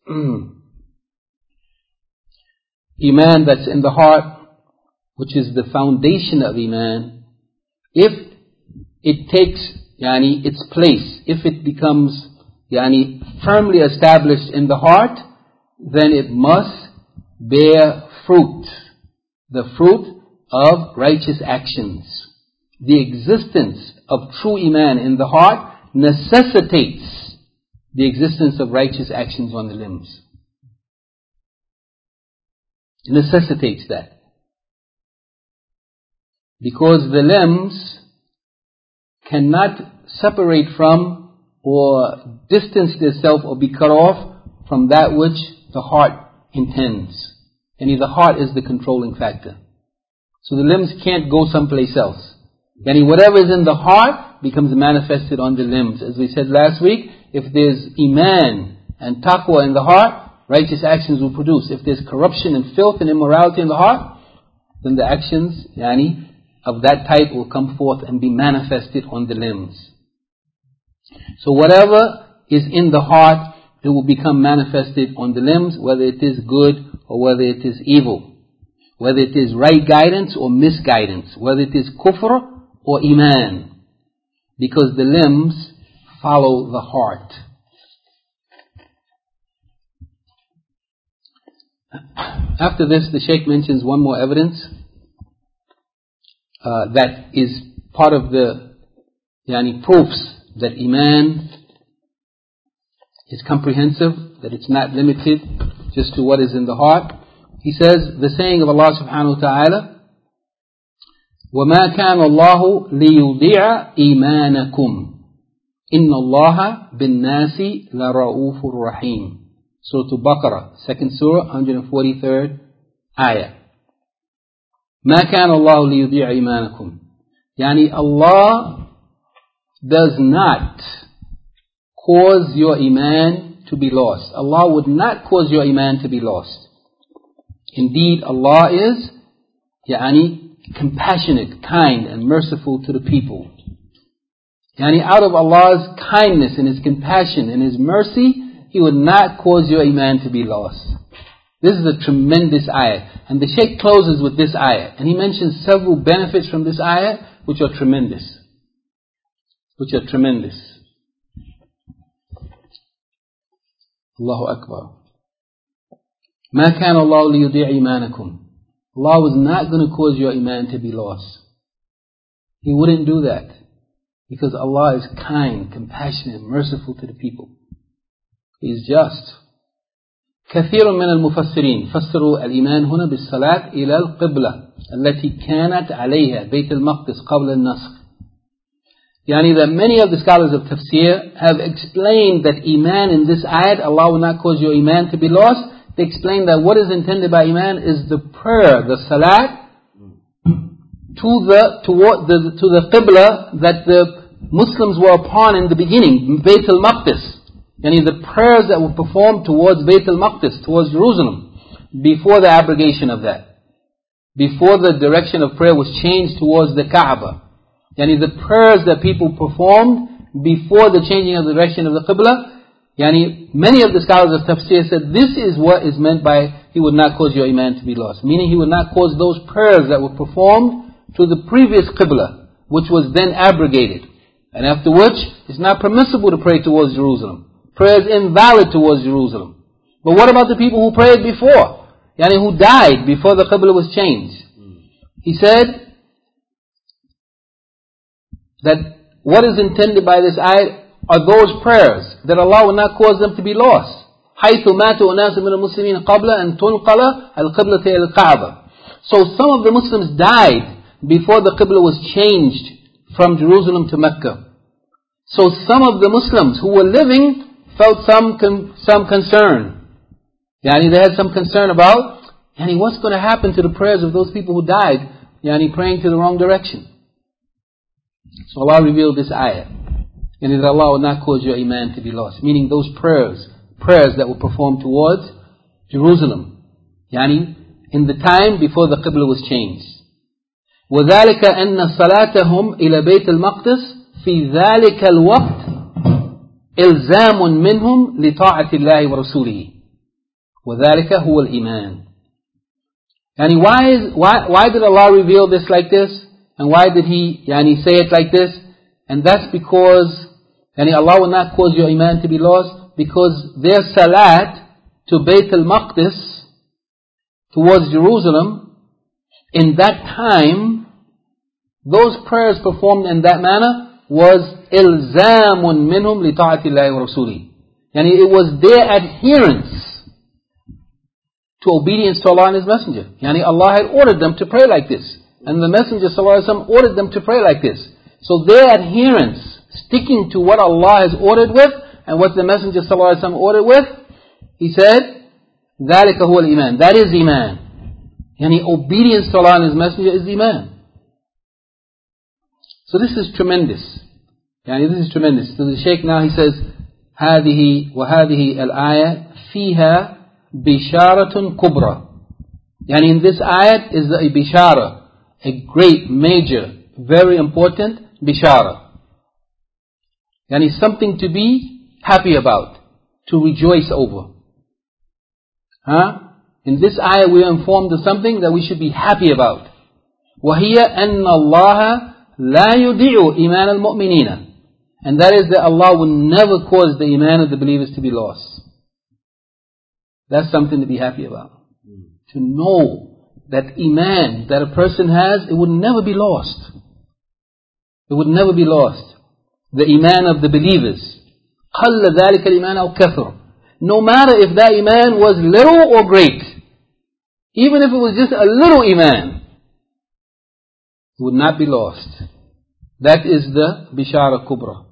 Iman that's in the heart, which is the foundation of Iman, if it takes yani its place, if it becomes yani firmly established in the heart, then it must bear fruit. The fruit of righteous actions. The existence of true Iman in the heart necessitates the existence of righteous actions on the limbs. It necessitates that. Because the limbs cannot separate from or distance themselves or be cut off from that which the heart intends. And the heart is the controlling factor. So the limbs can't go someplace else. Yani whatever is in the heart becomes manifested on the limbs. As we said last week, if there's iman and taqwa in the heart, righteous actions will produce. If there's corruption and filth and immorality in the heart, then the actions yani, of that type will come forth and be manifested on the limbs. So whatever is in the heart, it will become manifested on the limbs, whether it is good or whether it is evil. Whether it is right guidance or misguidance. Whether it is kufr or iman. Because the limbs follow the heart. After this, the Shaykh mentions one more evidence uh, that is part of the yani, proofs that iman is comprehensive, that it's not limited just to what is in the heart. He says, the saying of Allah subhanahu wa ta'ala, وَمَا كَانَ اللَّهُ لِيُضِيعَ إِيمَانَكُمْ إِنَّ اللَّهَ بِالنَّاسِ لَرَؤُوفٌ رَحِيمٌ. Surah Al-Baqarah, second surah, one hundred forty-third ayah. مَا كَانَ اللَّهُ لِيُضِيعَ إِيمَانَكُمْ. Yani Allah does not cause your iman to be lost. Allah would not cause your iman to be lost. Indeed, Allah is yani, compassionate, kind and merciful to the people. Yani out of Allah's kindness and His compassion and His mercy, He would not cause your iman to be lost. This is a tremendous ayah. And the Shaykh closes with this ayah. And he mentions several benefits from this ayah which are tremendous. Which are tremendous. Allahu Akbar. مَا كَانَ اللَّهُ لِيُضِيعَ إِيمَانَكُمْ. Allah was not going to cause your iman to be lost. He wouldn't do that. Because Allah is kind, compassionate, merciful to the people. He is just. كثير من المفسرين فسروا الإيمان هنا بالصلاة إلى القبلة التي كانت عليها بيت المقدس قبل النسخ. Yani that many of the scholars of tafsir have explained that iman in this ayat, Allah will not cause your iman to be lost. They explain that what is intended by iman is the prayer, the salat, to the toward the to the qibla that the Muslims were upon in the beginning, Bayt al-Maqdis. Yani the prayers that were performed towards Bayt al-Maqdis, towards Jerusalem, before the abrogation of that, before the direction of prayer was changed towards the Kaaba. Yani the prayers that people performed before the changing of the direction of the qibla. Yani, many of the scholars of tafsir said this is what is meant by He would not cause your iman to be lost. Meaning He would not cause those prayers that were performed to the previous qibla, which was then abrogated. And after which, it's not permissible to pray towards Jerusalem. Prayer is invalid towards Jerusalem. But what about the people who prayed before? Yani who died before the qibla was changed? He said that what is intended by this ayat are those prayers that Allah will not cause them to be lost. حيث ماتوا أناس من المسلمين قبل أن تنقل القبلة إلى الكعبة. So some of the Muslims died before the qibla was changed from Jerusalem to Mecca. So some of the Muslims who were living felt some con- some concern. Yani they had some concern about, yani what's going to happen to the prayers of those people who died, yani praying to the wrong direction. So Allah revealed this ayah. And that Allah will not cause your iman to be lost. Meaning those prayers, prayers that were performed towards Jerusalem. Yani, in the time before the qibla was changed. وَذَلِكَ أَنَّ صَلَاتَهُمْ إِلَى بَيْتِ الْمَقْدِسِ فِي ذَلِكَ الْوَقْتِ إِلْزَامٌ مِّنْهُمْ لِطَاعَةِ اللَّهِ وَرَسُولِهِ وَذَلِكَ هُوَ الْإِيمَانِ. Yani, why, is, why, why did Allah reveal this like this? And why did He yani, say it like this? And that's because yani Allah will not cause your iman to be lost, because their salat to Bayt al-Maqdis, towards Jerusalem, in that time, those prayers performed in that manner was ilzamun minhum li ta'ati Allahi wa rasuli. Yani it was their adherence to obedience to Allah and His Messenger. Yani Allah had ordered them to pray like this. And the Messenger sallallahu alaihi wasallam ordered them to pray like this. So their adherence, sticking to what Allah has ordered with, and what the Messenger sallallahu alaihi wasallam ordered with, he said, ذَلِكَ هُوَ الْإِيمَانِ. That is Iman. Yani obedience to Allah and His Messenger is Iman. So this is tremendous. Yani this is tremendous. So the Shaykh now he says, هذه وهذه الآية فيها بشارة كبرى. Yani in this ayat is a bishara, a great, major, very important bishara. Yani something to be happy about, to rejoice over. Huh? In this ayah we are informed of something that we should be happy about. وَهِيَ أَنَّ اللَّهَ لَا يُضِعُ إِيمَانَ الْمُؤْمِنِينَ. And that is that Allah will never cause the iman of the believers to be lost. That's something to be happy about. Mm. To know that iman that a person has, it would never be lost. It would never be lost. The iman of the believers. قَلَّ ذَلِكَ الْإِيمَانَ أَوْ كَثُرَ. No matter if that iman was little or great, even if it was just a little iman, it would not be lost. That is the Bishara Kubra.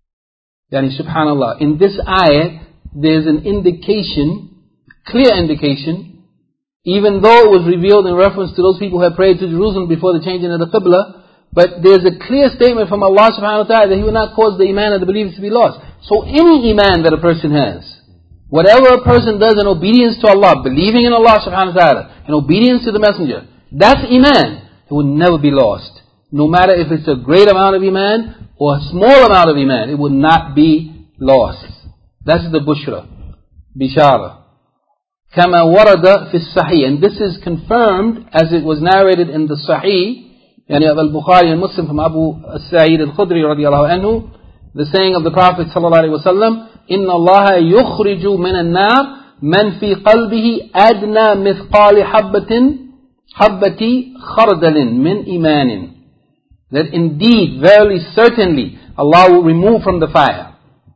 Yani subhanallah, in this ayat, there's an indication, clear indication, even though it was revealed in reference to those people who had prayed to Jerusalem before the changing of the Qibla, but there's a clear statement from Allah subhanahu wa ta'ala that He will not cause the iman of the believers to be lost. So any iman that a person has, whatever a person does in obedience to Allah, believing in Allah subhanahu wa ta'ala, in obedience to the Messenger, that's iman. It will never be lost. No matter if it's a great amount of iman or a small amount of iman, it will not be lost. That's the bushra, bishara. Kama warada fi sahih. And this is confirmed as it was narrated in the sahih, yani al-Bukhari and Muslim from Abu Sa'id al-Khudri radiyallahu anhu, the saying of the Prophet sallallahu alaihi wasallam, إِنَّ اللَّهَ يُخْرِجُ مِنَ النَّارِ مَنْ فِي قَلْبِهِ أَدْنَى مِثْقَالِ حَبَّةٍ حَبَّةِ خَرْدَلٍ مِنْ إِيمَانٍ. That indeed, verily, certainly, Allah will remove from the fire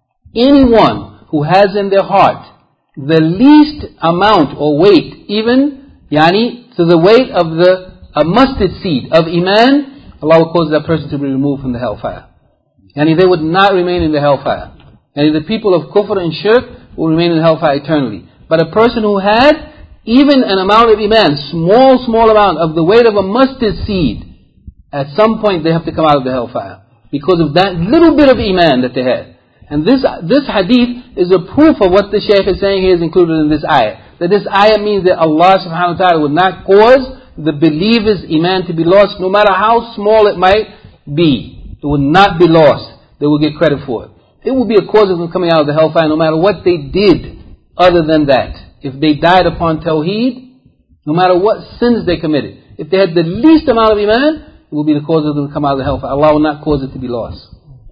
anyone who has in their heart the least amount or weight, even yani to the weight of the a mustard seed of iman, Allah will cause that person to be removed from the hellfire. Yani they would not remain in the hellfire. And the people of kufr and shirk will remain in the hellfire eternally. But a person who had even an amount of iman, small, small amount of the weight of a mustard seed, at some point they have to come out of the hellfire because of that little bit of iman that they had. And this this hadith is a proof of what the Shaykh is saying here is included in this ayah. That this ayah means that Allah subhanahu wa ta'ala would not cause the believer's iman to be lost, no matter how small it might be. It will not be lost. They will get credit for it. It will be a cause of them coming out of the hellfire no matter what they did other than that. If they died upon Tawheed, no matter what sins they committed, if they had the least amount of iman, it will be the cause of them to come out of the hellfire. Allah will not cause it to be lost.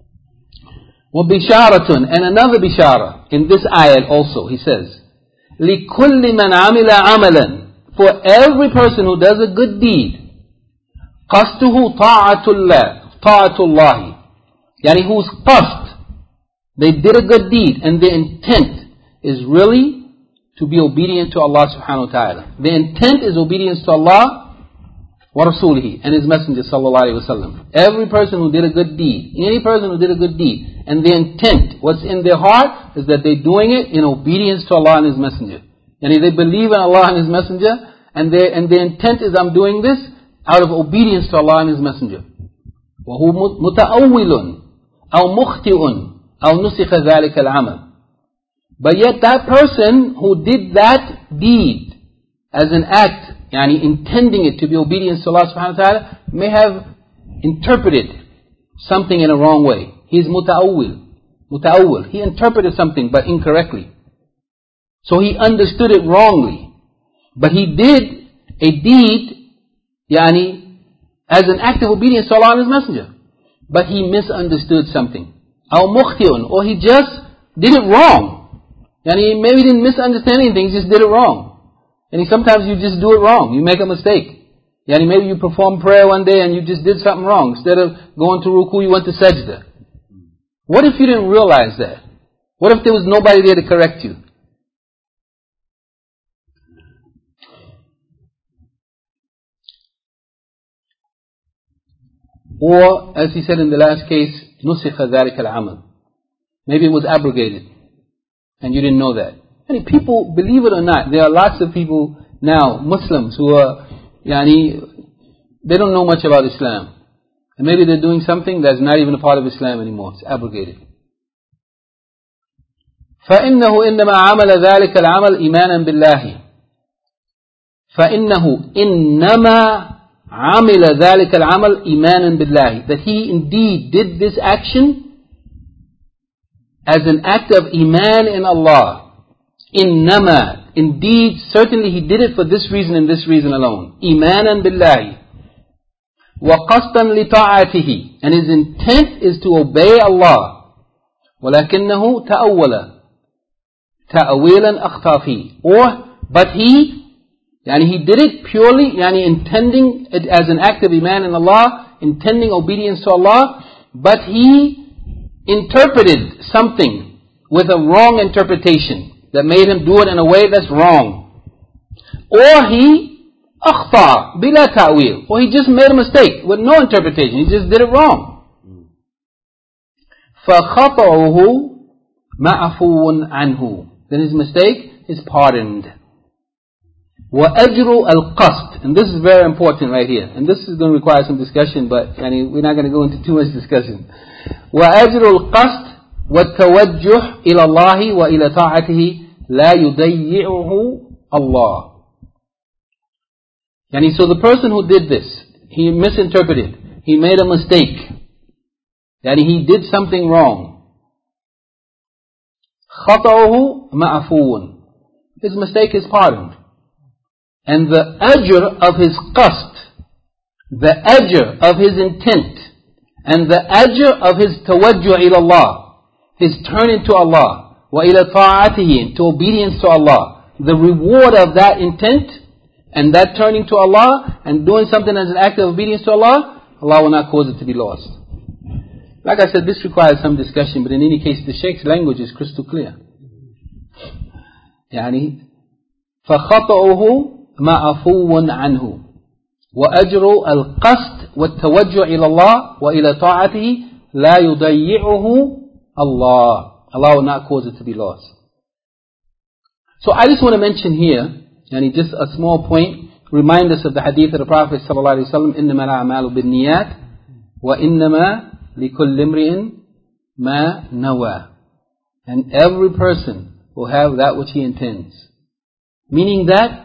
وَبِشَارَةٌ. And another bishara in this ayat also, he says, لِكُلِّ مَنْ عَمِلَ عَمَلًا. For every person who does a good deed, قَصْتُهُ طَاعَةُ اللَّهِ طَاعَةُ اللَّهِ. Yani whose qasd, they did a good deed and their intent is really to be obedient to Allah subhanahu wa ta'ala. Their intent is obedience to Allah wa rasulihi and His Messenger sallallahu alayhi wa sallam. Every person who did a good deed, any person who did a good deed, and their intent, what's in their heart, is that they're doing it in obedience to Allah and His Messenger. And they believe in Allah and His Messenger, and their, and their intent is, I'm doing this out of obedience to Allah and His Messenger. وَهُوَ مُتَأَوِّلٌ أَوْ مُخْتِئٌ أَوْ نُسِخَ ذَلِكَ الْعَمَلِ. But yet that person who did that deed as an act, yani intending it to be obedience to Allah subhanahu wa ta'ala, may have interpreted something in a wrong way. He is muta'awwil. Muta'awwil. He interpreted something but incorrectly. So he understood it wrongly. But he did a deed, yani, as an act of obedience to Allah and His Messenger. But he misunderstood something. Aw mukhti'un. Or he just did it wrong. Yani maybe he didn't misunderstand anything, he just did it wrong. And sometimes you just do it wrong. You make a mistake. Yani maybe you performed prayer one day and you just did something wrong. Instead of going to ruku, you went to sajda. What if you didn't realize that? What if there was nobody there to correct you? Or, as he said in the last case, نُسِخَ ذَلِكَ الْعَمَلِ. Maybe it was abrogated and you didn't know that. And people, believe it or not, there are lots of people now, Muslims, who are yani, they don't know much about Islam. And maybe they're doing something that's not even a part of Islam anymore. It's abrogated. فإنه إنما عمل ذلك العمل إيمانا بالله. فإنه إنما عمل ذلك العمل إيمانا بالله. That he indeed did this action as an act of iman in Allah. إنما, indeed, certainly he did it for this reason and this reason alone. إيمانا بالله. وقصدا لطاعته. And his intent is to obey Allah. ولكنه تأول تأويلا أخطأ فيه. Or, but he, yani he did it purely, yani intending it as an act of iman in Allah, intending obedience to Allah, but he interpreted something with a wrong interpretation that made him do it in a way that's wrong. Or he أخطأ بلا تأويل. Or he just made a mistake with no interpretation. He just did it wrong. فخطأه معفو عنه. Then his mistake is pardoned. وأجر القصد. And this is very important right here. And this is going to require some discussion, but yani, we're not going to go into too much discussion. وأجر القصد والتوجه إلى الله وإلى طاعته لا يضيعه الله. Yani, so the person who did this, he misinterpreted, he made a mistake, yani he did something wrong. خطأه معفو. His mistake is pardoned. And the ajr of his qasd, the ajr of his intent, and the ajr of his tawajjuh ila Allah, his turning to Allah, wa ila ta'atihi, to obedience to Allah, the reward of that intent, and that turning to Allah, and doing something as an act of obedience to Allah, Allah will not cause it to be lost. Like I said, this requires some discussion, but in any case, the Shaykh's language is crystal clear. يعني فخطأه معفو عنه وأجر القصد والتوجه إلى الله وإلى طاعته لا يضيعه Allah. Allah will not cause it to be lost. So I just want to mention here, يعني just a small point, remind us of the hadith of the Prophet sallallahu alaihi wasallam, إنما الأعمال بالنيات وإنما لكل امرئ ما نوى. And every person will have that which he intends. Meaning that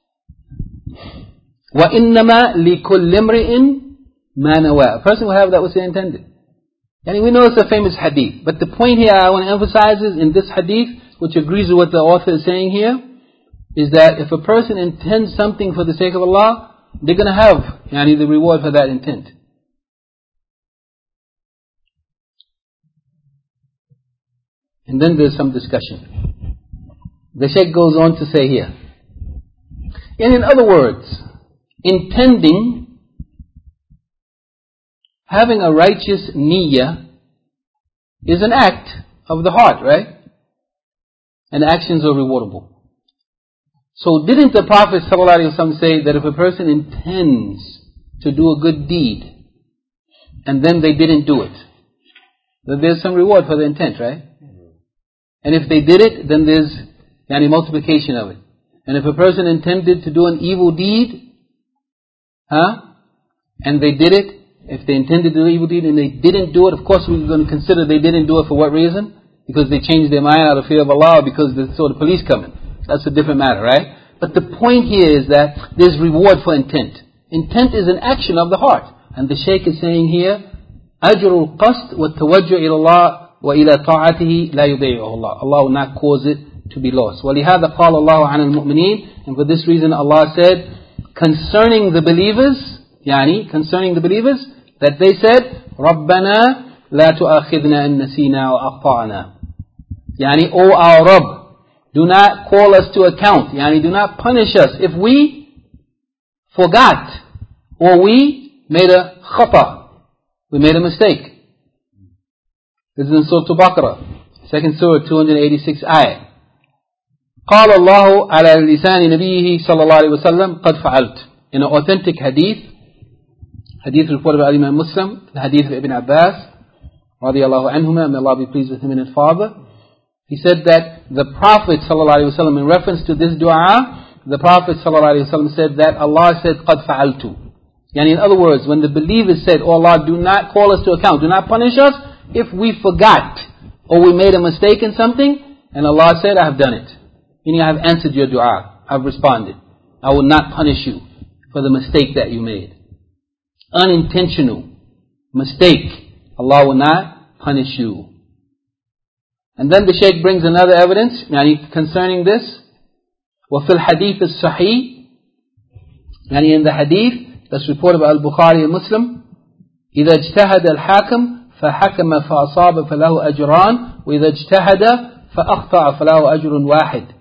وَإِنَّمَا لِكُلِّ امْرِئٍ مَا نَوَى. A person will have that which he intended. And we know it's a famous hadith. But the point here I want to emphasize is in this hadith, which agrees with what the author is saying here, is that if a person intends something for the sake of Allah, they're going to have yani, the reward for that intent. And then there's some discussion. The Shaykh goes on to say here, and in other words, intending, having a righteous niyyah is an act of the heart, right? And actions are rewardable. So didn't the Prophet ﷺ say that if a person intends to do a good deed and then they didn't do it, that there's some reward for the intent, right? And if they did it, then there's yani, multiplication of it. And if a person intended to do an evil deed, huh, and they did it, if they intended to do an evil deed and they didn't do it, of course we're going to consider they didn't do it for what reason? Because they changed their mind out of fear of Allah, or because they saw the police coming. That's a different matter, right? But the point here is that there's reward for intent. Intent is an action of the heart. And the Shaykh is saying here, أَجْرُ الْقَصْدِ وَالتَّوَجُّ إِلَى اللَّهِ وَإِلَى طَاعَتِهِ لَا يُضَيْعُهُ اللَّهِ. Allah will not cause it to be lost. وَلِهَذَا قَالَ اللَّهُ عَنَ الْمُؤْمِنِينَ. And for this reason Allah said, concerning the believers, yani, concerning the believers, that they said, رَبَّنَا لَا تُؤَخِذْنَا إِن نَسِينَا وَأَخْطَأْنَا. Yani, O our Rabb, do not call us to account. Yani, do not punish us if we forgot or we made a khata. We made a mistake. This is in Surah Al-Baqarah, second surah, two hundred eighty-six ayah. قال الله على لسان نبيه صلى الله عليه وسلم قد فعلت. In an authentic hadith, hadith reported by Imam Muslim, the hadith of Ibn Abbas, رضي الله عنهما, may Allah be pleased with him and his father. He said that the Prophet sallallahu alaihi wasallam, in reference to this dua, the Prophet ﷺ said that Allah said, قَدْ فَعَلْتُ. Yani in other words, when the believers said, oh Allah, do not call us to account, do not punish us if we forgot or we made a mistake in something, and Allah said, I have done it. Meaning I have answered your dua, I have responded. I will not punish you for the mistake that you made. Unintentional mistake, Allah will not punish you. And then the Shaykh brings another evidence yani, concerning this. وَفِي الْحَدِيثِ الصَّحِيحِ, yani in the hadith that's reported by Al-Bukhari and Muslim, إِذَا اجْتَهَدَ الْحَاكِمْ فَحَكَمَ فَأَصَابَ فَلَهُ أَجْرَانِ وَإِذَا اجْتَهَدَ فَأَخْطَأَ فَلَهُ أَجْرٌ وَاحِدٌ.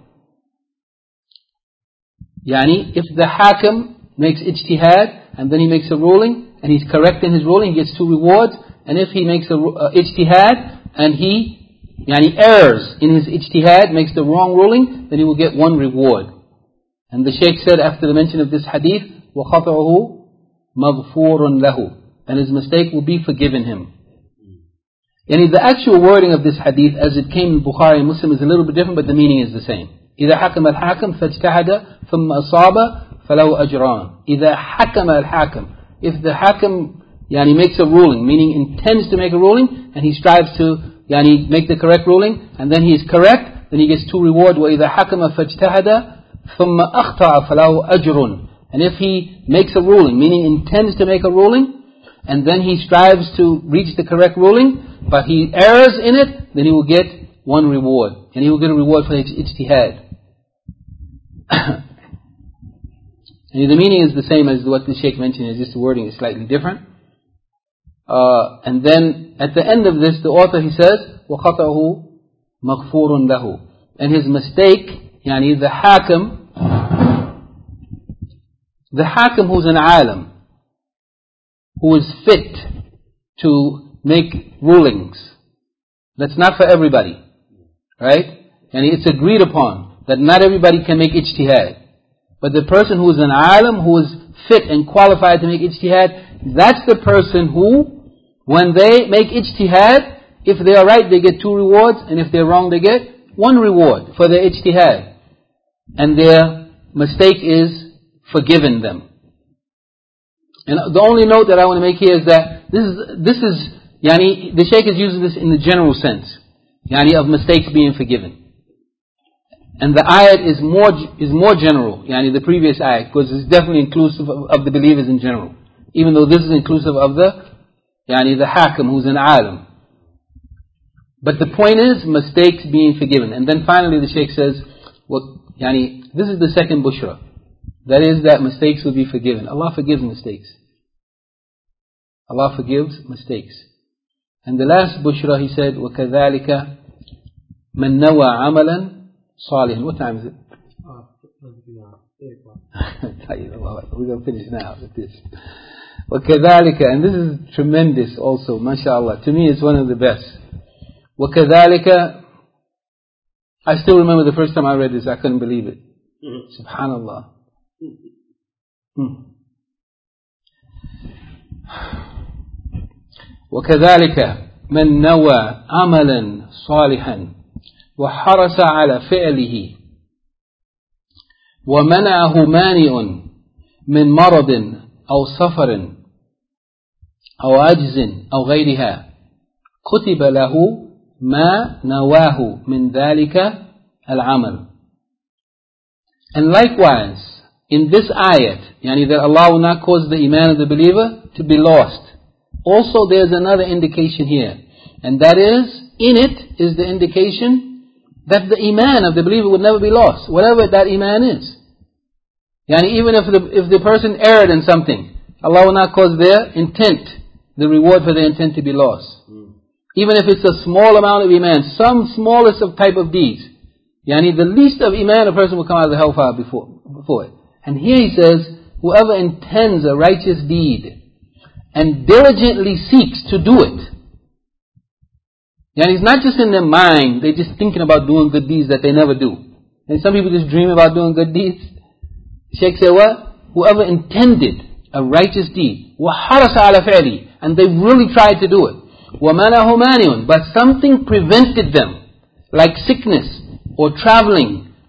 Yani if the hakim makes ijtihad and then he makes a ruling and he's correct in his ruling, he gets two rewards. And if he makes a uh, ijtihad and he yani errs in his ijtihad, makes the wrong ruling, then he will get one reward. And the Shaykh said after the mention of this hadith, وَخَطَعُهُ مَغْفُورٌ لَهُ, and his mistake will be forgiven him. Yani the actual wording of this hadith as it came in Bukhari and Muslim is a little bit different, but the meaning is the same. إِذَا حَكَمَ الْحَاكِمْ فَاجْتَهَدَ ثُمَّ أَصَابَ فَلَهُ أَجْرَانِ. إِذَا حَكَمَ الْحَاكِمْ, if the hakim yani makes a ruling, meaning intends to make a ruling, and he strives to yani make the correct ruling, and then he is correct, then he gets two rewards. وَإِذَا حَكَمَ فَاجْتَهَدَ ثُمَّ أَخْطَأَ فَلَهُ أَجْرٌ. And if he makes a ruling, meaning intends to make a ruling, and then he strives to reach the correct ruling, but he errs in it, then he will get one reward. And he will get a reward for his ijtihad. And the meaning is the same as what the Shaykh mentioned, it's just the wording is slightly different. Uh, and then at the end of this, the author he says, وَخَطَعُهُ مَغْفُورٌ لَهُ. And his mistake, yani the hakim, the hakim who's an alim, who is fit to make rulings. That's not for everybody. Right? And it's agreed upon that not everybody can make ijtihad. But the person who is an alim, who is fit and qualified to make ijtihad, that's the person who, when they make ijtihad, if they are right, they get two rewards, and if they're wrong, they get one reward for their ijtihad. And their mistake is forgiven them. And the only note that I want to make here is that this is, this is, yani, the Shaykh is using this in the general sense, yani, of mistakes being forgiven. And the ayat is more is more general, yani the previous ayat, because it's definitely inclusive of, of the believers in general. Even though this is inclusive of the, yani the hakim who's an alim. But the point is, mistakes being forgiven. And then finally the Shaykh says, well, yani, this is the second bushra. That is that mistakes will be forgiven. Allah forgives mistakes. Allah forgives mistakes. And the last bushra he said, وَكَذَلِكَ مَنْ نَوَى عَمَلًا صالحًا. What time is it? We're going to finish now with this. وَكَذَلِكَ, and this is tremendous also, mashallah. To me it's one of the best. وَكَذَلِكَ, I still remember the first time I read this, I couldn't believe it. Mm-hmm. Subhanallah. Hmm. وكذلك من نوى عملا صالحا وحرص على فعله ومنعه مانع من مرض أو سفر أو عجز أو غيرها كتب له ما نواه من ذلك العمل. And likewise, in this ayat, yani that Allah will not cause the iman of the believer to be lost. Also there's another indication here. And that is, in it is the indication that the iman of the believer would never be lost. Whatever that iman is. Yani even if the, if the person erred in something, Allah will not cause their intent, the reward for their intent to be lost. Mm. Even if it's a small amount of iman, some smallest of type of deeds. Yani the least of iman a person will come out of the hellfire before, before it. And here he says, whoever intends a righteous deed and diligently seeks to do it. Yani it's not just in their mind, they're just thinking about doing good deeds that they never do. And some people just dream about doing good deeds. Shaykh said what? Whoever intended a righteous deed, وَحَرَصَ عَلَى فِعْلِهِ, and they really tried to do it. وَمَنَهُ مَانِعٌ, but something prevented them, like sickness, or traveling,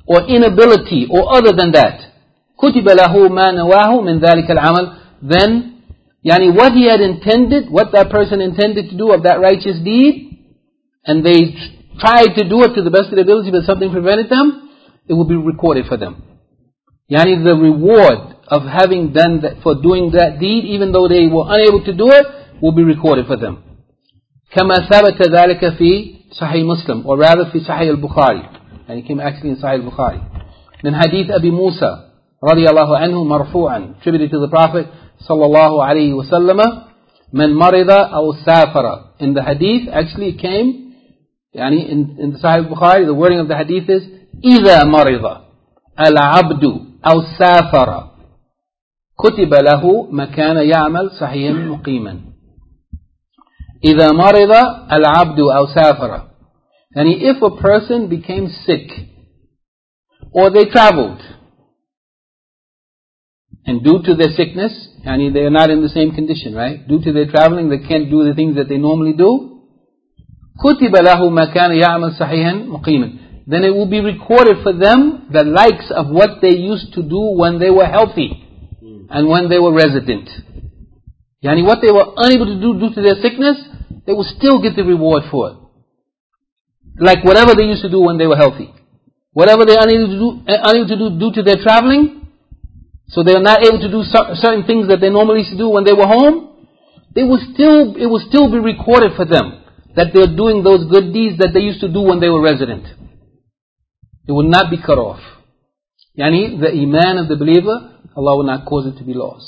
or inability or other than that, كُتِبَ لَهُ مَا نَوَاهُ مِنْ ذَلِكَ الْعَمَلِ, then yani what he had intended, what that person intended to do of that righteous deed, and they tried to do it to the best of their ability but something prevented them, it will be recorded for them. Yani the reward of having done that, for doing that deed, even though they were unable to do it, will be recorded for them. كما ثبت ذلك في صحيح مسلم, or rather في صحيح البخاري, and it came actually in Sahih al-Bukhari. Then hadith Abi Musa رضي الله عنه مرفوعا, attributed to the Prophet صلى الله عليه وسلم, من مرض أو سافر. In the hadith actually it came, يعني in, in the Sahih al-Bukhari, the wording of the hadith is إذا مرض العبد أو سافر كتب له مكان يعمل صحيحا مقيما. إذا مرض العبد أو سافر, and if a person became sick or they traveled, and due to their sickness, and they are not in the same condition, right? Due to their traveling, they can't do the things that they normally do. كتب له مكان يعمل صحيحا مقيما. Then it will be recorded for them the likes of what they used to do when they were healthy and when they were resident. Yani what they were unable to do due to their sickness, they will still get the reward for it. Like whatever they used to do when they were healthy. Whatever they are unable to do, unable to do due to their traveling, so they are not able to do certain things that they normally used to do when they were home, they will still, it will still be recorded for them that they are doing those good deeds that they used to do when they were resident. It will not be cut off. Yani the iman of the believer, Allah will not cause it to be lost.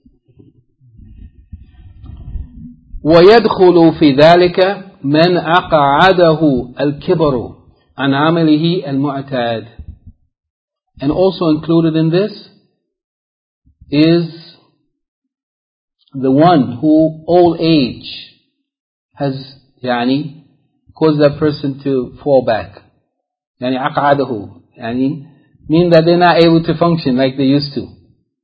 وَيَدْخُلُ فِي ذَلِكَ مَنْ أَقْعَدَهُ الْكِبَرُ عَنْ عَمَلِهِ الْمُعْتَادِ. And also included in this is the one who old age has yani caused that person to fall back. Yani أقعده, yani mean that they're not able to function like they used to.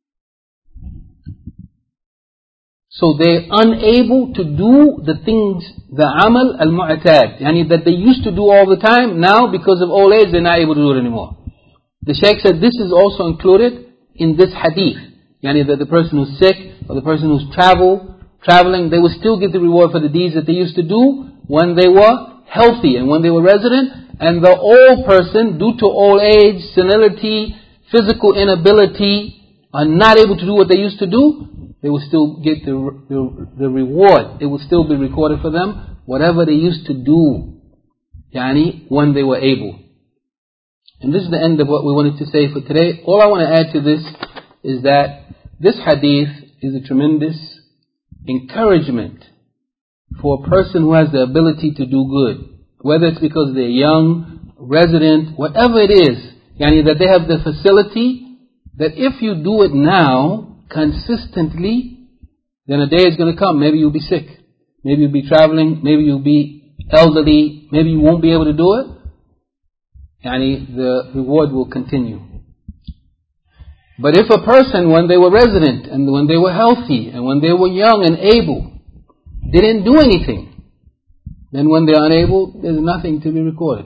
So they're unable to do the things, the amal al-mu'tad, yani that they used to do all the time. Now because of old age they're not able to do it anymore. The Shaykh said this is also included in this hadith. Yani that the person who's sick or the person who's travel, traveling, they will still get the reward for the deeds that they used to do when they were healthy and when they were resident. And the old person, due to old age, senility, physical inability, are not able to do what they used to do, they will still get the, the, the reward. It will still be recorded for them, whatever they used to do, yani, when they were able. And this is the end of what we wanted to say for today. All I want to add to this is that this hadith is a tremendous encouragement for a person who has the ability to do good. Whether it's because they're young, resident, whatever it is, yani that they have the facility, that if you do it now, consistently, then a day is going to come, maybe you'll be sick, maybe you'll be traveling, maybe you'll be elderly, maybe you won't be able to do it, yani the reward will continue. But if a person, when they were resident, and when they were healthy, and when they were young and able, didn't do anything, then when they are unable, there's nothing to be recorded.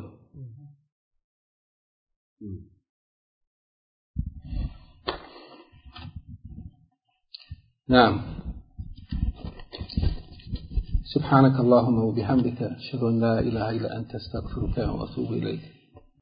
نعم. سبحانك اللهم وبحمدك أشهد أن لا إله إلا أنت أستغفرك وأتوب إليك.